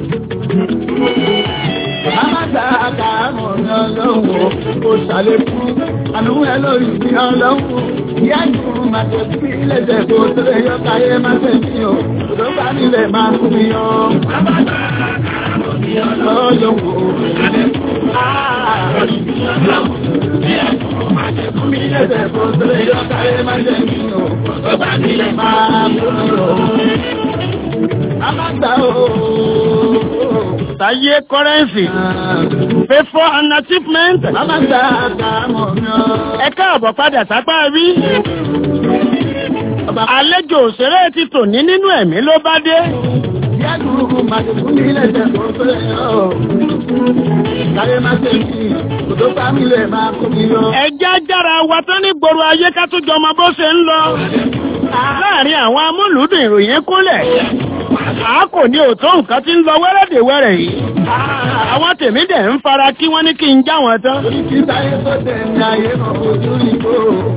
Màmá gba àkà mọ̀ mi ọlọ́run. Kò ṣàlékún àánú ẹ lórí mi ọlọ́run. Ìyá ìfún máa tẹ̀ sí ilé-ẹ̀jẹ̀ kó tó lè yọ káyé máa tẹ̀ sí o. Òdó bá nílẹ̀ máa fún mi yọ. Màmá gba àkà mọ̀ mi ọlọ́run. Kò ṣàlékún àánú mi ọlọ́run. Ìyá ìfún máa tẹ̀ sí ilé-ẹ̀jẹ̀ kó tó lè yọ káyé máa tẹ̀ sí o. Òdó bá nílẹ̀ máa fún mi yọ. Amagba ooo. Táyé kọ́rẹ́ǹsì. favour and achievement. Màmá gbà ká mọ̀ náà. Ẹ káàbọ̀ padà sápá rí. Àlejò òṣèré ti tòní nínú ẹ̀mí ló bá dé. Yàgùrù màdùkú ní ilẹ̀ tó fẹ́ ọ̀. Láyé máa ṣe kí kòtò fámílẹ̀ máa kó mi lọ. Ẹja jára wa tán ní gbòòrò ayé ká tó jọmọ bó ṣe ń lọ. Láàárín àwọn amúlùúdùn ìròyìn kúnlẹ̀. A kò ní òótọ́ nǹkan tí ń lọ wẹ́rẹ́dẹ̀wẹ́rẹ́ yìí. Àwọn tèmi dẹ̀ ń fara kí wọ́n ní kí n já wọn tán. Kí táyé tó tẹ̀ ní ayé kan ojú ìbò.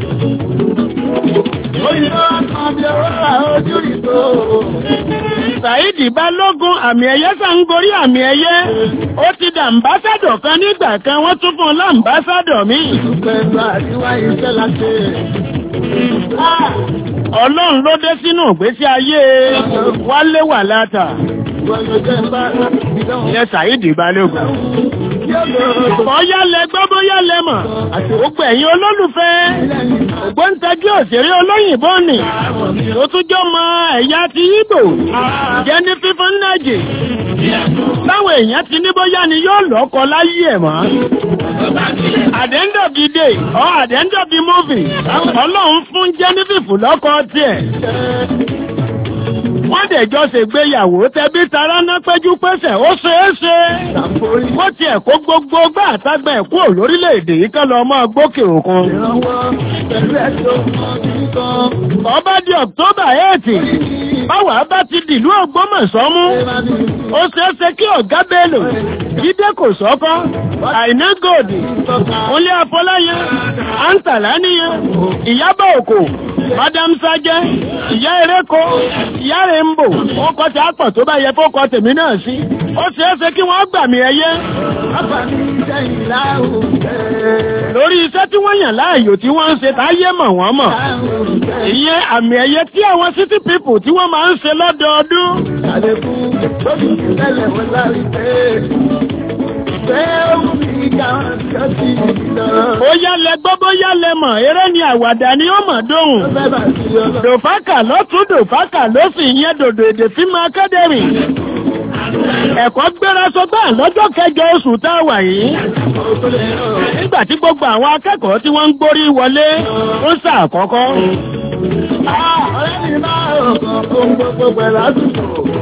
Òyìnbó kan bí ọwọ́ ojú ìbò. Sàídì Balógun àmì ẹ̀yẹ sàǹgorí àmì ẹ̀yẹ. Ó ti dà àmbásádọ̀ kan nígbà kan wọ́n tún fún un lámbásádọ̀ mi. Pẹ̀lú àríwá iṣẹ́ láti. Ọlọ́run ló dé sínú ìgbésí ayé Wálé wà látà. Ilé Sàídì Balógun. Bọ́yá lẹ gbọ́ bóyá lẹ mọ̀. Gbogbo ẹ̀yin olólùfẹ́. Ògbóǹtagí òṣèré olóyìnbó nì. Tó tún jọ mọ ẹ̀yà ti Ìgbò. Jẹ́ ní fífún nájì. Táwọn èèyàn ti ní bóyá ni yóò lọ́kọ láyé ẹ̀ mọ́. At the end of the day or at the end of the movie, Ọlọ́run fún Jẹ́nífìfù lọ́kọ tiẹ̀. Wọ́n dẹ̀ jọ ṣègbéyàwó tẹbí tará ná péjú pésẹ̀ ó ṣeé ṣe. Bó tiẹ̀ kó gbogbo gbà àtàgbà ẹ̀kú lórílẹ̀-èdè yìí kán lọ mọ́ gbókè òkun. Ọba di October eight, báwa bá ti dìlú Ògbómọ̀ṣọ́ mú. Ó ṣeé ṣe kí Ọ̀gá Bello, Jídé Kòsọ́kọ́, Àìná Gòdì, Kúnlé Afọláyan, Àǹtàlá níyan, Ìyábọ̀ Òkò, Madam Sajẹ́, Ìyá Eréko, Ìyá Rembo, ó kọ́ ti àpọ̀ tó bá yẹ kó kọ́ tèmi náà sí. Ó ṣeé ṣe kí wọ́n gbà mí ẹyẹ. Lórí iṣẹ́ tí wọ́n yàn láàyò tí wọ́n ń ṣe táyé mọ̀ wọ́n mọ̀. Ìyẹn àmì ẹ̀yẹ tí àwọn city people tí wọ́n máa ń ṣe lọ́dọọdún. Ó yálẹ̀ gbọ́ bó yálẹ̀ mọ̀, eré ni àwàdà ni ó mọ̀ dóhùn. Dòfákà lọ́tún dòfákà ló sì yẹn dòdò èdè fíìmù akádẹ́mì. Ẹ̀kọ́ gbéra sọgbà lọ́jọ́ kẹjọ oṣù tá a wà yìí. Nígbà tí gbogbo àwọn akẹ́kọ̀ọ́ tí wọ́n ń gbórí wọlé ó sà àkọ́kọ́. Ọ̀rẹ́ mi máa rọ̀ kan fún gbogbo pẹ̀lú àdúgbò.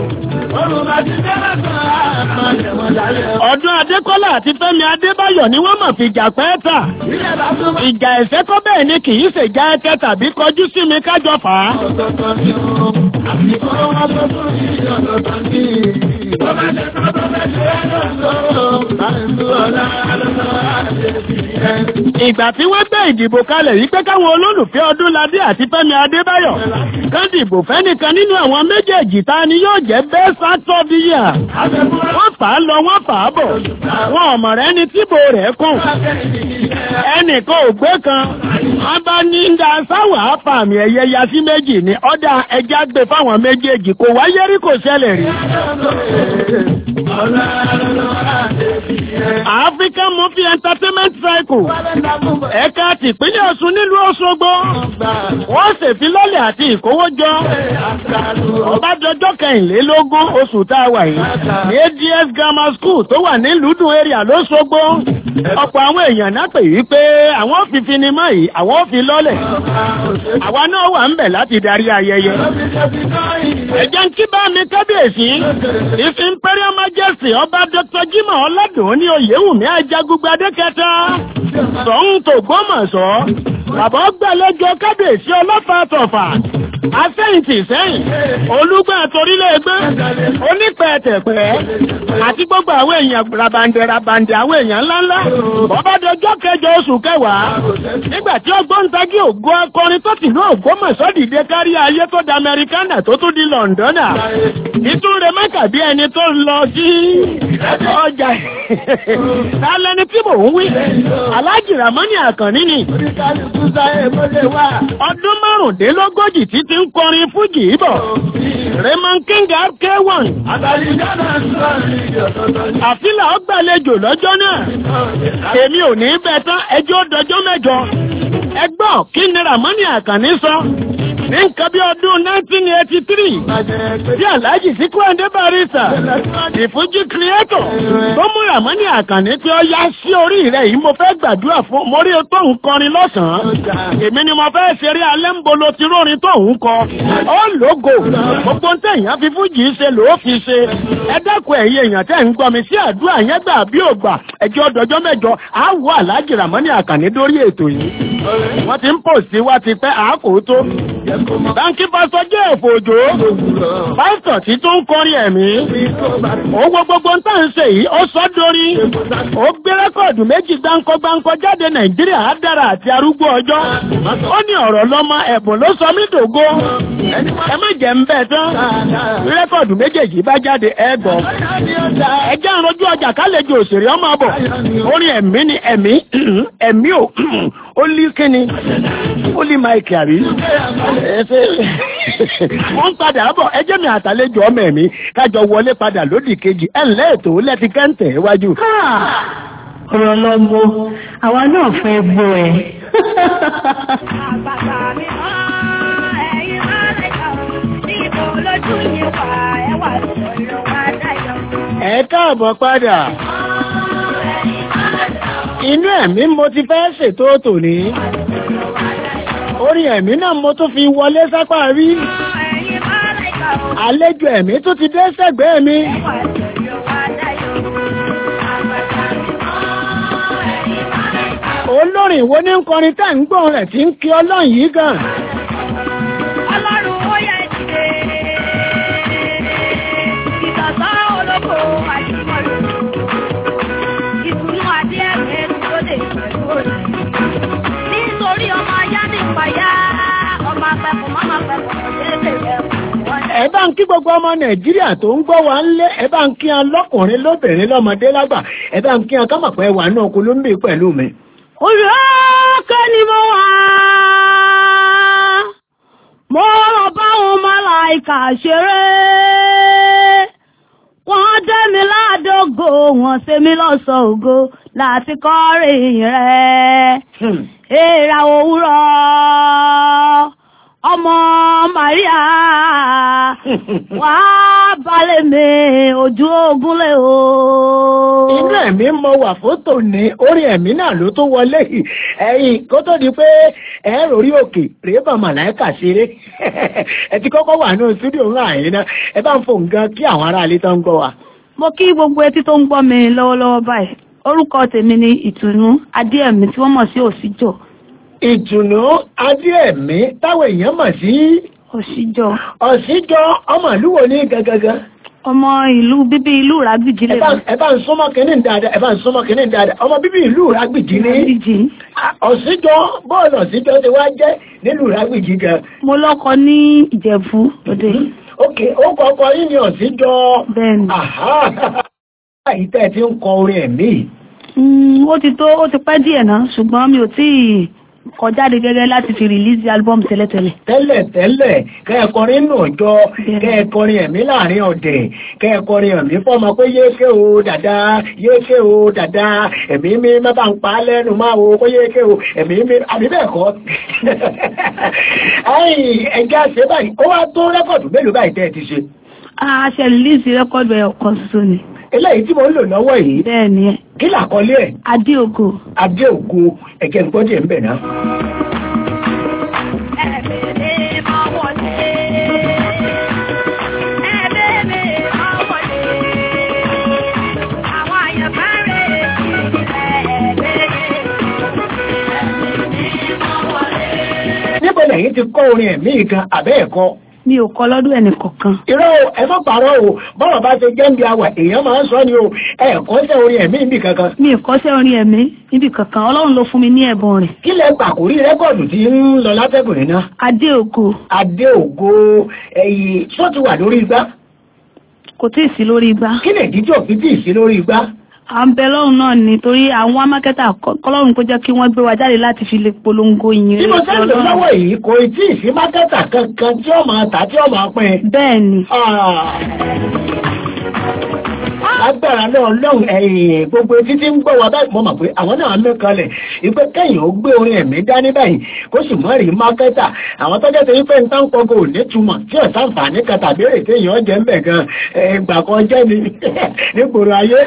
Ọdún Adékọ́lá àti Fẹ́mi Adébáyọ̀ ni wọ́n mọ̀ fi jà pẹ́ tà. Ìjà ẹ̀sẹ̀ kọ́ bẹ́ẹ̀ ni kì í ṣèjà ẹ̀kẹ́ tàbí kọjú sí mi kájọ fà á. Ìgbà tí wọ́n gbé ìdìbò kalẹ̀ yìí pé káwọn olólùfẹ́ Ọdúnladé àti Fẹ́mi Adébáyọ̀ kán dìbò fẹ́nìkan nínú àwọn méjèèjì ta ni yóò jẹ́ best actor of the year. Wọ́n fà á lọ wọ́n fà á bọ̀. Wọn ọ̀mọ̀ rẹ̀ ni tíbo rẹ̀ kùn. Ẹnìkan ò gbé kan. Wọ́n bá ní ń da sáwà àpàmì ẹ̀yẹ ya sí méjì ní ọ̀dà ẹja gbé fáwọn méjèèjì kò wáyé rí kò ṣẹlẹ̀ rí. African Movie Entertainment Cycle ẹ̀ka tìpínlẹ̀ Ọ̀ṣun nílùú Òṣogbo wọ́n ṣèfilọ́lẹ̀ àti ìkówójọ ọbájọjọ́ kẹrìnlélógún oṣù tá a wà yìí ní A D S Grammar School tó wà ní Lùdùn area l'Óṣogbo. Ọ̀pọ̀ àwọn èèyàn náà pè wí pé àwọn òfìfin ni mọ́ yìí àwọn òfin lọ́lẹ̀ àwa náà wà ń bẹ̀ láti darí ayẹyẹ. Ẹ̀jẹ̀ ń kí bá mi kábíyèsí His Imperial Majesty ọba Doctor Jimoh Ọládùn ní Oyèwùmí Ajagungbadé kẹta Ṣọ̀ún t'Ògbómọ̀ṣọ́. Bàbá gbàlejò kábíyèsí ọlọ́fà tọ̀fà Asẹ́yìntì sẹ́yìn, Olúgbà torílẹ̀ ẹgbẹ́, Onípẹ̀ẹ̀tẹ̀pẹ̀, àti gbogbo àwọn èèyàn rabandẹ̀ rabandẹ̀ àwọn èèyàn ńláńlá. Bọ́bá dọjọ́ kẹjọ oṣù kẹwàá, nígbà tí ògbóǹtagí ògo akọrin tó tìlú Ògbómọ̀ṣọ́ dìde kárí ayé tó di Amẹ́ríkánà tó tún di Lọ́ndọ́nà. Ìtúre mẹ́kà bí ẹni tó lọ sí ọjà. Tálẹ́ni tí mò ń wí, Aláàjì Ràmọ́nì Àkànní ni. Ọdún márùndínlógójì títí ń kọrin fújì bọ̀. Raymond King K one. Àfílà ó gbàlejò lọ́jọ́ náà. Èmi ò ní bẹ̀ tán ẹjọ́ dọjọ́ mẹ́jọ. Ẹgbọ́n kí ni Ràmọ́nì Àkànní sọ? ní nǹkan bí ọdún nineteen eighty three bí Alhaji Síkú Àyìndé Barrister ìfújì creator tó mú Ràmọ́nì Àkànní tí ó yá sí orí rẹ̀ yìí mo fẹ́ gbàdúrà fún mórí tó ń kọrin lọ́sàn-án èmi ni mo fẹ́ ṣeré alẹ́ ń bolo ti rórin tó ń kọ ó lógo gbogbo ń tẹ̀yàn fi fújì ṣe ló fi ṣe ẹ dákun ẹ̀yẹ èèyàn tẹ́ ń gbọ́ mi sí àdúrà yẹn gbà bí ò gbà ẹjọ́ dọjọ́ mẹ́jọ á wọ Alhaji Ràmọ́nì Àkànní dórí ètò yìí wọ́n ti ń pò sí wá ti pẹ́ àákò tó báńkì pásọ jẹ́ òfòjò pásítọ̀ tí tó ń kọrin ẹ̀mí owó gbogbo ń tàn ṣe yìí ó sọ dórí ó gbé rẹ́kọ̀dù méjì gbáǹkọ́-gbáǹkọ́ jáde Nàìjíríà á dára àti arúgbó ọjọ́ ó ní ọ̀rọ̀ lọ́mọ ẹ̀bùn ló sọ mí dògo ẹ má jẹ́ ń bẹ̀ tán rẹ́kọ̀dù méjèèjì bá jáde ẹ̀gbọ́ ẹjẹ́ àròjú ọjà kálejò òṣèré ọmọ bọ̀ orin ẹ̀mí ni ẹ̀mí ẹ̀mí ò ó lí kíni ó lí máìkì àrí wọ́n padà bọ̀ ẹjẹ́ mi àtàlejò ọmọ ẹ̀mí kájọ wọlé padà lódì kejì ẹ̀ ńlẹ́ ètò lẹ́ti kẹ́ńtẹ̀ iwájú. ọ̀rọ̀ lọ́gbọ́ àwa náà fẹ́ gbọ́ ẹ. ẹ káàbọ̀ padà inú ẹ̀mí mo ti fẹ́ ṣètò tòní orin ẹ̀mí náà mo tún fi wọlé sápá rí àlejò ẹ̀mí tún ti dé sẹ́gbẹ̀ẹ́ mi olórin wo ní ń kọrin tá ń gbọ́n rẹ̀ tí ń kí Ọlọ́run yìí gan Ọlọ́run ó yẹ ìdílé ìtọ̀tọ̀ olóko àjùmọ̀lò ìtùnú adé ẹ̀mẹ́ tó lè pẹ̀lú òní nítorí ọmọ ayá ní ìpayá ọmọ apẹ̀kùn mọ́mọ́ apẹ̀kùn ọ̀dẹ́dẹ̀ ẹ bá ń kí gbogbo ọmọ Nàìjíríà tó ń gbọ́ wa ń lé ẹ bá ń kí an lọ́kùnrin lóbìnrin lọ́mọdé lágbà ẹ bá ń kí an kámọ̀pẹ́ wà náà kó ló ń bè pẹ̀lú mi. Olùkọ́ ni mo wà mo rọ̀ báwọn màláìkà ṣeré wọ́n dé mi ládógó wọ́n ṣe mí lọ́sọ̀ ògo láti kọrin rẹ̀ èèrà òwúrọ̀ ọmọ Màríà wà balẹ̀ mi ojú ogunlé o. inú ẹ̀mí mo wà fótò ní orí ẹ̀mí náà ló tó wọlé yìí ẹ̀yìn kó tó di pé ẹ̀rọ orí òkè rèébà màláìkà ṣeré ẹ ti kọ́kọ́ wà ní stúdíò ńlá yìí náà ẹ bá ń fò nǹkan kí àwọn aráalé tó ń gbọ́ wa. mo kí gbogbo etí tó ń gbọ́ mi lọ́wọ́lọ́wọ́ báyìí orúkọ tèmi ni Ìtùnú Adéẹ̀mí tí wọ́n mọ̀ sí Òsíjọ́. Ìtùnú Adéẹ̀mí táwọn èèyàn mọ̀ sí Òsíjọ́. Òsíjọ́ ọmọ ìlú wo ní gangan? ọmọ ìlú bíbí ìlú Ìrágbìjí lè mọ̀. ẹ bá ń súnmọ́ kínní dáadáa ẹ bá ń súnmọ́ kínní dáadáa ọmọ bíbí ìlú Ìrágbìjí ní. Òsíjọ́ bọ́ọ̀lù Òsíjọ́ ti wá jẹ́ nílùú Ìrágbìjí gan. mo lọ́kọ ní Ìjẹ̀bú òde. ok ó kọ́kọ́ yín ní Òsíjọ́. bẹ́ẹ̀ni. báyìí tẹ́ ẹ ti ń kọ orin ẹ̀mí. ó ti tó ó ti pẹ́ díẹ̀ náà ṣùgbọ́n mi ò tíì kọjáde gẹ́gẹ́ láti fi rìlíìsì álbọ́ọ̀mù tẹ́lẹ̀tẹ́lẹ̀. tẹ́lẹ̀ tẹ́lẹ̀ kẹ́ẹ̀kọrin nù jọ kẹ́ẹ̀kọrin ẹ̀mí láàrin ọ̀dẹ̀ kẹ́ẹ̀kọrin ẹ̀mí fọ́mọ pé yéèké o dàda yéèké o dàda ẹ̀mí mi má bá ń pa lẹ́nu máa wo kó yéèké o ẹ̀mí mi àbí bẹ́ẹ̀ kọ́. ẹ̀yìn ẹ̀já ṣe báyìí ó wá tó rẹ́kọ̀dù mélòó báyìí tẹ́ ẹ ti ṣe. a ṣe rìlíìsì rẹ́kọ̀dù ẹ̀ ọ̀kan ṣoṣo ni. eléyìí tí mo ń lò lọ́wọ́ yìí. bẹ́ẹ̀ni ẹ. kí làkọlé ẹ̀. Adéògo. Adéògo ẹ̀jẹ̀ ń gbọ́dọ̀ ń bẹ̀ náà. níbo lẹ́yìn ti kọ́ orin ẹ̀mí kan àbẹ́ ẹ̀kọ́. mi ò kọ lọ́dún ẹnì kọ̀ọ̀kan. irọ́ ẹ má parọ́ o bọ́rọ̀ bá ṣe jẹ́ ń bi àwà èèyàn máa ń sọ ni o ẹ kọ́ṣẹ́ orin ẹ̀mí níbi kankan. mi ò kọ́ṣẹ́ orin ẹ̀mí níbi kankan Ọlọ́run ló fún mi ní ẹ̀bùn rẹ̀. kí lẹ pàkórí rẹ́kọ̀dù tí ń lọ látẹ̀gùn nínú. Adéògo. Adéògo ẹ̀yìn tó ti wà lórí igbá. kò tí ì sí lórí igbá. kí lè díjọ́ fi tí ì sí lórí igbá. à ń bẹ lọ́run náà nítorí àwọn amákẹ́tà kọlọ́run kó jẹ́ kí wọ́n gbé wa jáde láti fi lè polongo ìyìn rẹ̀. bí mo sẹ́yìn lọ́wọ́ yìí kò tí ì sí mákẹ́tà kankan tí ó máa tà tí ó máa pín. bẹ́ẹ̀ ni. Lágbára náà lọ́hùn ẹ̀yìn gbogbo títí ń gbọ́ wa báyìí mo mọ̀ pé àwọn náà mẹ́kanlẹ̀ ìpè kẹ́yìn ó gbé orin ẹ̀mí dání báyìí kó sì mọ́ rí mákẹ́tà àwọn tọ́jọ́ tó wípé ń tán kọ́kọ́ ò ní túmọ̀ tí ọ̀sán àǹfààní kan tàbí èrè téèyàn jẹ́ ń bẹ̀ gan ìgbà kan jẹ́ ni nígboro ayé.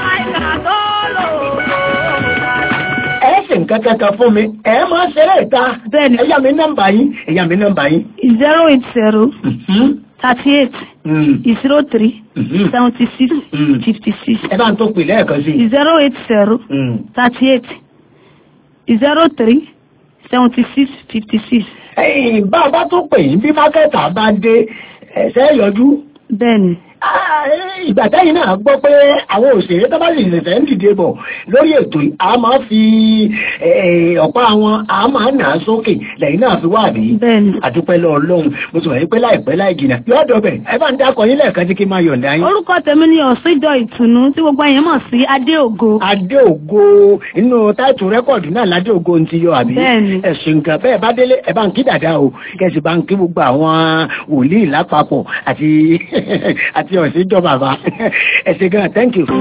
Ẹ ṣe nǹkan kankan fún mi ẹ máa ṣeré ìta ẹ̀yà mi nọ́mbà yín ẹ̀yà mi nọ́mbà yín. zero eight zero thirty eight zero three seventy six fifty six. Ẹ bá ń tó pè lẹ́ẹ̀kan sí. zero eight zero thirty eight zero three seventy six fifty six. Ẹ̀yin bá a bá tó pè yín bí mákẹ́tà bá dé ẹ̀ṣẹ́ yọjú. Bẹ́ẹ̀ni. Ìgbà tẹ́yìn náà gbọ́ pé àwọn òṣèré tó bá lè ṣẹ̀ṣẹ̀ ń dìde bọ̀ lórí ètò yìí a máa fi ọ̀pá wọn a máa nà á sókè lẹ́yìn náà fi wà bí. Àdúpẹ́ lọ Ọlọ́run mo sì wà ní pé láìpẹ́ láì jìnnà yóò dọ̀bẹ̀ ẹ bá ń dákọ̀ yín lẹ́ẹ̀kan tí kí n máa yọ̀ǹda yín. Orúkọ tèmi ni Ọ̀síndọ̀ Ìtùnú tí gbogbo àyàn mọ̀ sí Adéògo. Adéògo inú táìtù rẹ́kọ̀dù náà ládéògo ń ti yọ àbí. Ẹ̀sìn nǹkan bẹ́ẹ̀ bá délé ẹ bá ń kí dàda o kẹsì bá ń kí gbogbo àwọn wòlíì lápapọ̀ àti àti ọ̀síjọ́ bàbá ẹ̀sìn gan thank you.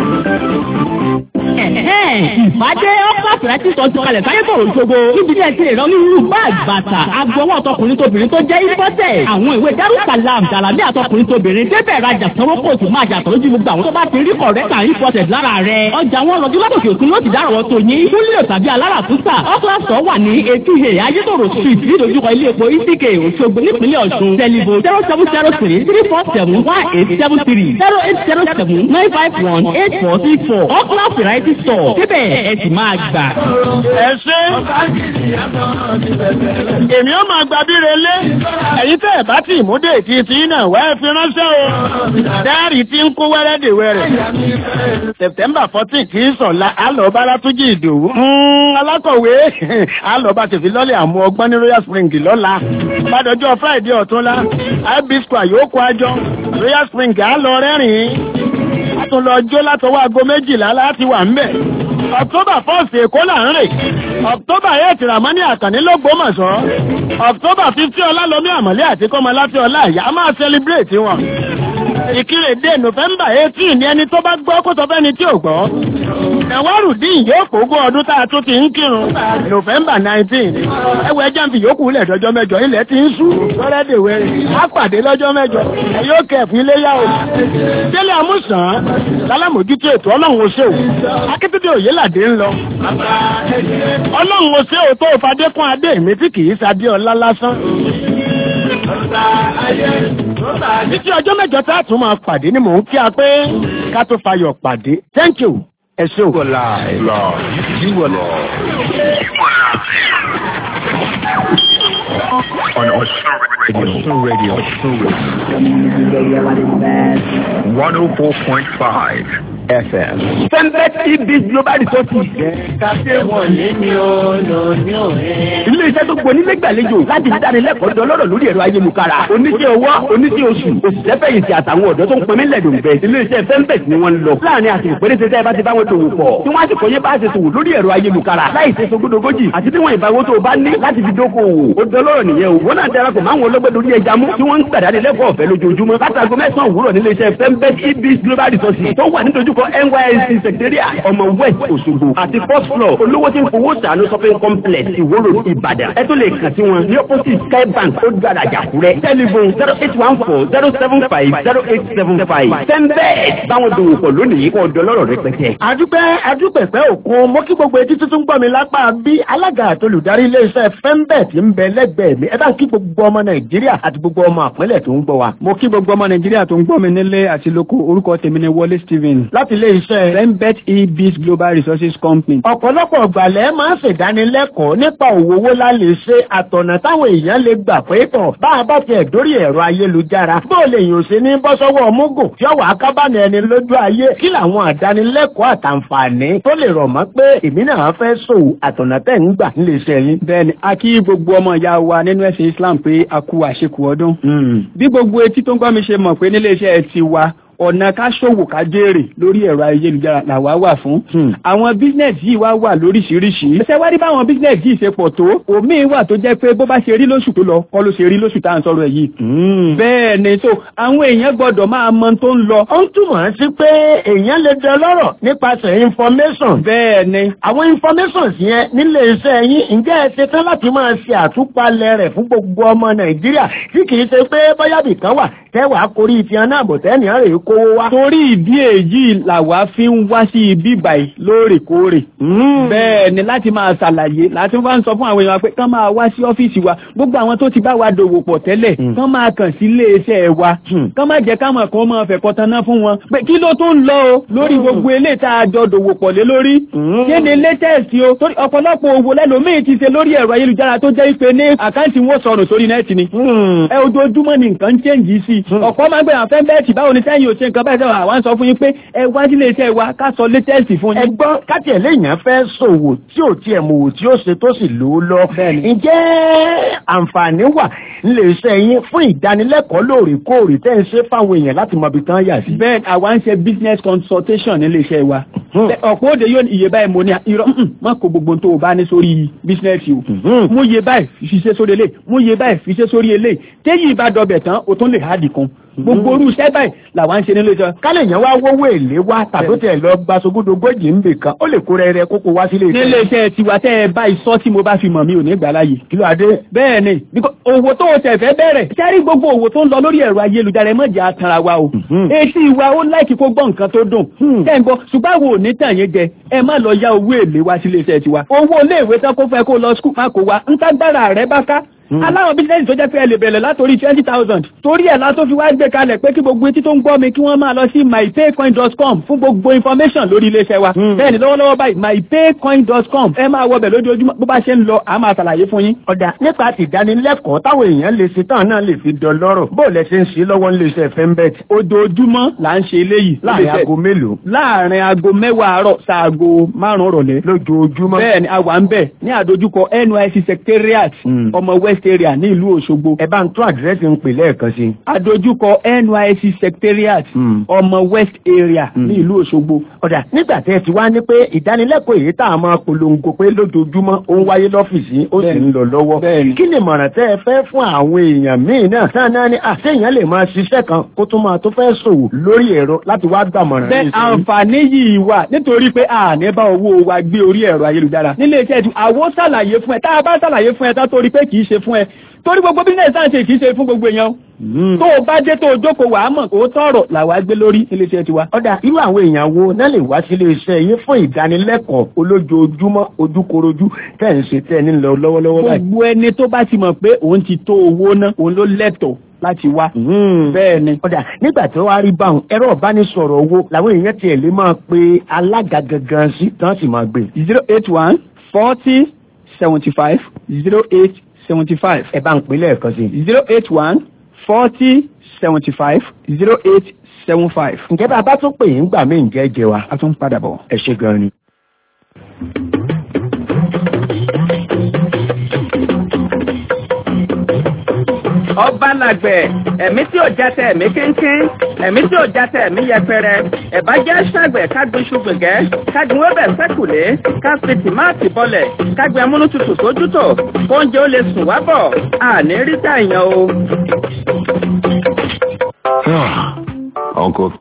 Ìbádé ọ́pá fìrẹ́tì sọ ti kalẹ̀ sáyé tòrò ṣogo. Níbi tí ẹ ti lè rán ní irú báàgì bàtà, agbọwọ́ ọ̀tọkùnrin tóbìnrin tó jẹ́ ìfọ́tẹ̀. Àwọn ìwé Darussalam Jàlámì àtọkùnrin tóbìnrin débẹ̀ rajà sanwó kò sì máa jàtọ̀ lójú gbogbo àwọn tó bá ti rí kọ̀rẹ́tà ìfọ́tẹ̀ lára rẹ̀. Ọjà wọn lọ́dún látòkè òkun yóò ti dárọ̀ tó yín. Kúlíò tàbí alára fúsà. Ọ́kílàsọ̀ wà ní Etúhe Ayétòrò street nídojúkọ ilé epo Ìsìkè Òṣogbo nípínlẹ̀ Ọ̀ṣun. Tẹlifo zero seven zero three three four seven one eight seven three zero eight zero seven nine five one eight four six four. Ọ́kílà variety store. Síbẹ̀ ẹ sì máa gbà. Ẹ ṣe èmi ó máa gbà bí relé ẹ̀yin tẹ́ ẹ̀ bá ti ìmúdé tí tí náà wá ẹ fi ránṣẹ́ o dáàrí tí ń kó wẹ́rẹ́dẹ̀wẹ́rẹ́ September fourteen kì í sọ̀la alọ́ba Látúnjí Ìdòwú alákọ̀wé alọ́ba tèfi lọ́lẹ̀ àmú ọgbọ́n ní Royal Spring lọ́la bàdọ́jọ́ Friday ọ̀túnla ibisqua yóò kó àjọ Royal Spring alọ́ rẹ́rìn-ín tún lọ jó látọwọ́ aago méjìlá láti wà ńbẹ̀. October first Èkó là ń rè. October eight Ràmọ́ní Àkànní l'Ógbómọ̀ṣọ́. October fifty Ọlálọ́mí Àmọ̀lé àti Kọ́mọláfẹ́ Ọláìyá a máa celebrate wọn. Ìkirèdè November eighteen ni ẹni tó bá gbọ́ kó sọ fẹ́ni tí ò gbọ́. Nàwárùdín yóò kógún ọdún tá a tún ti ń kírun. November nineteen. Ẹwọ ẹjẹ́ ń fi yòókù lẹ̀ dọ́jọ́ mẹ́jọ ilẹ̀ ti ń sú. Lọ́rẹ́dẹ̀wẹ̀rẹ̀ á pàdé lọ́jọ́ mẹ́jọ. Ẹ yóò kẹ̀fún iléyá o. Délé Amúsàn lálámòjútó ètò Ọlọ́run ó ṣe o. Akíntúndé Òyélàdé ń lọ. Ọlọ́run ó ṣe o tó fadékún adé mi tí kì í sadé ọlá lásán. Títí ọjọ́ mẹ́jọ tá a tún máa pàdé ni mò ń kí a pé ká tó fayọ̀ pàdé. Thank you. Ẹ ṣé o. On Osun Radio. Osun Radio. Osun Radio. one oh four point five F M. Fembet Ibis Global Resources. Kàfé wọ̀nyí ni ó lò ní òwe. Ilé iṣẹ́ tó gbọ́ nílé gbàlejò láti dánilẹ́kọ̀ọ́ dọlọ́rọ̀ lórí ẹ̀rọ ayélujára. Oníṣẹ́ owó, oníṣẹ́ oṣù, òṣìṣẹ́ fẹ̀yìntì àtàwọn ọ̀dọ́ tó ń pọnmi lẹ́dùn bẹ̀. Ilé iṣẹ́ Fembet ni wọ́n ń lọ. Láàárín àsìkò péréte tẹ́ ẹ bá ti bá wọn dòwò pọ̀. Tí wọ́n á sì kọ́yé bá a ṣe tòwò lórí ẹ̀rọ ayélujára. Láì ṣe sogódogójì àti tí wọ́n ìbáwó tó o bá ní láti fi dókòwò. Ó dọlọ́rọ̀ nìyẹn o. Wọ́n náà darapọ̀ máwọn olóògbé lórí ẹja mú tí wọ́n ń gbàdánilẹ́kọ̀ọ́ ọ̀fẹ́ lójoojúmọ́. Látago mẹ́sàn-án òwúrọ̀ nílé iṣẹ́ Fembet Ibis Global Resources tó wà nídojúkọ N Y S C secretariat ọmọ West Òṣogbo àti first floor olówó tí ń fowó sàánú shopping complex Ìwòrò Ìbàdàn. Ẹ tún lè kàn sí wọn ní opposite Sky Bank ó gbàdà Àjàkúrẹ́. Telephone zero eight one four zero seven five zero eight seven five. Fembet báwọn dòwò pọ̀ lónìí kọ́ ọ̀dọ́ lọ́rọ̀ rẹpẹtẹ. Adúpẹ́ adúpẹ̀pẹ́ òkun mo kí gbogbo etí tuntun gbọ́ mi lápá bí alága àtolùdarí iléeṣẹ́ Fembet ń bẹ lẹ́gbẹ̀ẹ́ mi. Ẹ bá ń kí gbogbo ọmọ Nàìjíríà àti gbogbo ọmọ àpẹẹlẹ tó ń gbọ́ wa. Mo kí gbogbo ọmọ Nàìjíríà tó ń gbọ́ mi nílé àti lóko orúkọ tèmi ni Wọlé Stephen láti iléeṣẹ́ Fembet Ibis Global Resources Company. Ọ̀pọ̀lọpọ̀ ọ̀gbàlẹ̀ máa ń ṣèdánilẹ́kọ̀ọ́ nípa òwò owó lálẹ́ ṣe àtọ̀nà táwọn èèyàn lè gbà pé tọ̀ bá a bá tiẹ̀ dórí ẹ̀rọ ayélujára. Bó lè yàn ṣe ní bọ́ sọ́wọ́ mógò tí ọ̀wà akábànà ẹni lójú ayé kí làwọn àdánilẹ́kọ̀ọ́ àtàǹfààní tó lè rọ̀ mọ́ pé èmi náà fẹ́ sòwò àtọ̀nà tẹ̀ ń gbà nílé iṣẹ́ yín. Bẹ́ẹ̀ni, a kí gbogbo ọmọ ìyá wa nínú ẹ̀sìn Islam pé a kú àṣekù ọdún. Bí gbogbo etí tó ń gbọ́ mi ṣe mọ̀ pé nílé iṣẹ́ ti wa ọ̀nà ká ṣòwò ká jèrè lórí ẹ̀rọ ayélujára làwa wà fún. àwọn business yìí wá wà lóríṣiríṣi. ṣé wá rí báwọn business yìí ṣe pọ̀ tó òmíì wà tó jẹ́ pé bó bá ṣe rí lóṣù tó lọ kọ́ ló ṣe rí lóṣù tá à ń sọ̀rọ̀ yìí. bẹ́ẹ̀ ni so àwọn èèyàn gbọ́dọ̀ máa mọ tó ń lọ. ó ń túmọ̀ sí pé èèyàn lè dẹ lọ́rọ̀ nípasẹ̀ information. bẹ́ẹ̀ ni. àwọn information yẹn nílé iṣẹ́ yín ǹjẹ́ ẹ ṣe tán láti máa ṣe àtúpalẹ̀ rẹ̀ fún gbogbo ọmọ nàìjíríà tí kì í ṣe pé bóyábì kan wà tẹ́wàá korí ti aná àbọ̀tẹ́ni àrè kówó wá. torí ìdí èyí làwa fi ń wá sí ibi báyìí lóòrèkóòrè. bẹ́ẹ̀ ni láti máa ṣàlàyé láti wá ń sọ fún àwọn èèyàn pé kán máa wá sí ọ́fíìsì wa gbogbo àwọn tó ti bá wa dòwò pọ̀ tẹ́lẹ̀ kán máa kàn sí iléeṣẹ́ wa kán má jẹ́ káwọn kan máa fẹ̀kọ́ taná fún wọn pé kí ló tó ń lọ o lórí gbogbo eléyìí tá a jọ dòwò pọ̀ lé lórí. kí ni latest o torí ọ̀pọ̀lọpọ̀ òwò lẹ́lòmíì ti ṣe lórí ẹ̀rọ ayélujára tó jẹ́ pé ní àkáǹtì wọn sọ̀rọ̀ sórí nẹ́ẹ̀tì ni. ẹ ojoojúmọ́ ni nǹkan ń change sí i ọ̀pọ̀ máa ń gbé àwọn fẹ́ bẹ́ẹ̀tì báwo ni sẹ́yìn ò ṣe nǹkan báyìí sẹ́wọ̀n àwọn sọ fún yín pé ẹ wá sílé iṣẹ́ wa ká sọ latest fún yín. ẹgbọ́n káti ẹ̀ léèyàn fẹ́ ṣòwò tí ò tiẹ̀ mọ̀ wò tí ó ṣe tó sì lò ó lọ. ǹjẹ́ àǹfààní wà nílé iṣẹ́ yín fún ìdánilẹ́kọ̀ọ́ lóòrèkóòrè tẹ́ ń ṣe fáwọn èèyàn láti mọ ibi tán yà sí. bẹ́ẹ̀ àwa ń ṣe business consultation nílé iṣẹ́ wa. ọ̀pọ̀ òde yóò iye báyìí mo ní irọ́ má kó gbogbo tó o bá ní sórí business o. mú iye báyìí fi ṣe sórí eléyìí mú iye báyìí fi ṣe sórí eléyìí téyì bá dọbẹ̀ tán o tún lè hádìí kan. gbogbo orú iṣẹ́ báyìí làwọn ń ṣe nílé iṣẹ́. ká lè yàn wá wówó èlé wá tàbí tẹ̀ lọ gba sogúndogójì ń bè kan ó lè kó rẹrẹ kókó wá sílé iṣẹ́. nílé iṣẹ́ tiwa tẹ́ ẹ bá ìsọ́ tí mo bá fi mọ̀ mi ò ní gbà láàyè. kí ló adé. bẹ́ẹ̀ ni owó tó o tẹ̀ fẹ́ bẹ̀rẹ̀ sẹ́rí gbogbo owó tó ń lọ lórí ẹ̀rọ ayélujára ẹ má jẹ́ atanra wa o. etí wa ó láìkí kó gbọ́ nǹkan tó dùn. tẹ́ ń gbọ́ ṣùgbọ́n wo ò ní tàn yín jẹ ẹ má lọ yá owó èlé wá sílé iṣẹ́ tiwa. owó iléèwé tán kó fẹ́ kó lọ skul má kó wa ń tágbára rẹ bá ká. aláwọn bísíǹsì tó jẹ́ pé ẹ lè bẹ̀rẹ̀ látòrí twenty thousand torí ẹ̀ la tó fi wá gbé kalẹ̀ pé kí gbogbo etí tó ń gbọ́ mi kí wọ́n máa lọ sí mypaycoin dot com fún gbogbo information lórí iléeṣẹ́ wa. bẹ́ẹ̀ ni lọ́wọ́lọ́wọ́ báyìí mypaycoin dot com ẹ máa wọbẹ̀ lójoojúmọ́ bó bá ṣe ń lọ a máa ṣàlàyé fún yín. ọ̀dà nípa ti ìdánilẹ́kọ̀ọ́ táwọn èèyàn lè ṣe tán náà lè fi dọlọ́rọ̀ bó lẹ ṣe ń ṣe lọ́wọ́ níléeṣẹ́ Fembet. ojoojúmọ́ là ń ṣe eléyìí. láàrin aago mélòó. láàrin aago mẹ́wàá àárọ̀ sáago márùn-ún rọ̀lẹ́. lójoojúmọ́. bẹ́ẹ̀ ni a wà ń bẹ̀ ní àdójúkọ N Y S C secretariat ọmọ West area ní ìlú Òṣogbo. ẹ bá ń tún àdírẹ́sì ń pè lẹ́ẹ̀kan sí. àdójúkọ N Y S C secretariat ọmọ West area ní ìlú Òṣogbo. ọ̀dà nígbà tẹ́ ẹ ti wá ní pé ìdánilẹ́kọ̀ọ́ èyí tá a máa polongo pé lójoojúmọ́ ó ń wáyé lọ́fíìsì ó sì ń lọ lọ́wọ́. kí ni ìmọ̀ràn tẹ́ ẹ fẹ́ fún àwọn èèyàn míì náà sáà náà ni àṣeyàn lè máa ṣiṣẹ́ kan kó tún máa tó fẹ́ ṣòwò lórí ẹ̀rọ láti wá gbàmọ̀ràn. bẹ́ẹ̀ àǹfààní yìí wà nítorí pé a ní bá owó wa gbé orí ẹ̀rọ ayélujára nílé iṣẹ́ ti àwo ṣàlàyé fún ẹ tá a bá ṣàlàyé fún ẹ tá torí pé kì í ṣe fún ẹ torí gbogbo business náà ṣe kì í ṣe fún gbogbo èèyàn tó o bá dé tó o jókòó wàá mọ̀ kó tọ̀rọ̀ làwa gbé lórí ilé iṣẹ́ tiwa. ọ̀dà irú àwọn èèyàn wo náà lè wá sílé iṣẹ́ yín fún ìdánilẹ́kọ̀ọ́ olójoojúmọ́ ojúkorojú tẹ̀ ń ṣe tẹ̀ ní lọ lọ́wọ́lọ́wọ́ báyìí. gbogbo ẹni tó bá ti mọ̀ pé òun ti tó owó náà òun ló lẹ́tọ̀ọ́ láti wá. bẹ́ẹ̀ ni. ọ̀dà nígbà tí wọ́n á rí báwọn ẹ̀rọ ìbánisọ̀rọ̀ owó làwọn èèyàn tiẹ̀ lè máa pe alága gangan sí tán sì máa gbé. zero eight one forty seventy five zero eight seventy five. ẹ bá ń pè lẹ́ẹ̀kan sí. zero eight one forty seventy five zero eight seven five. ǹjẹ́ bá a bá tún pè yín gbà mí ǹjẹ́ jẹ wa. a tún padà bọ̀. ẹ ṣé gan ni. ọba làgbẹ̀ ẹ̀mí tí ò já tẹ ẹ̀mí kínkín ẹ̀mí tí ò já tẹ ẹ̀mí yẹpẹrẹ ẹ̀bá jẹ́ ṣàgbẹ̀ kágbin ṣùgbẹ̀gẹ́ kágbin wẹ́bẹ̀ sẹ́kùlé káfi tìmáàtì bọlẹ̀ kágbin amúnútutù sójútò kóúnjẹ ó lè sùn wá bọ̀ àní rí tàyàn o. Uncle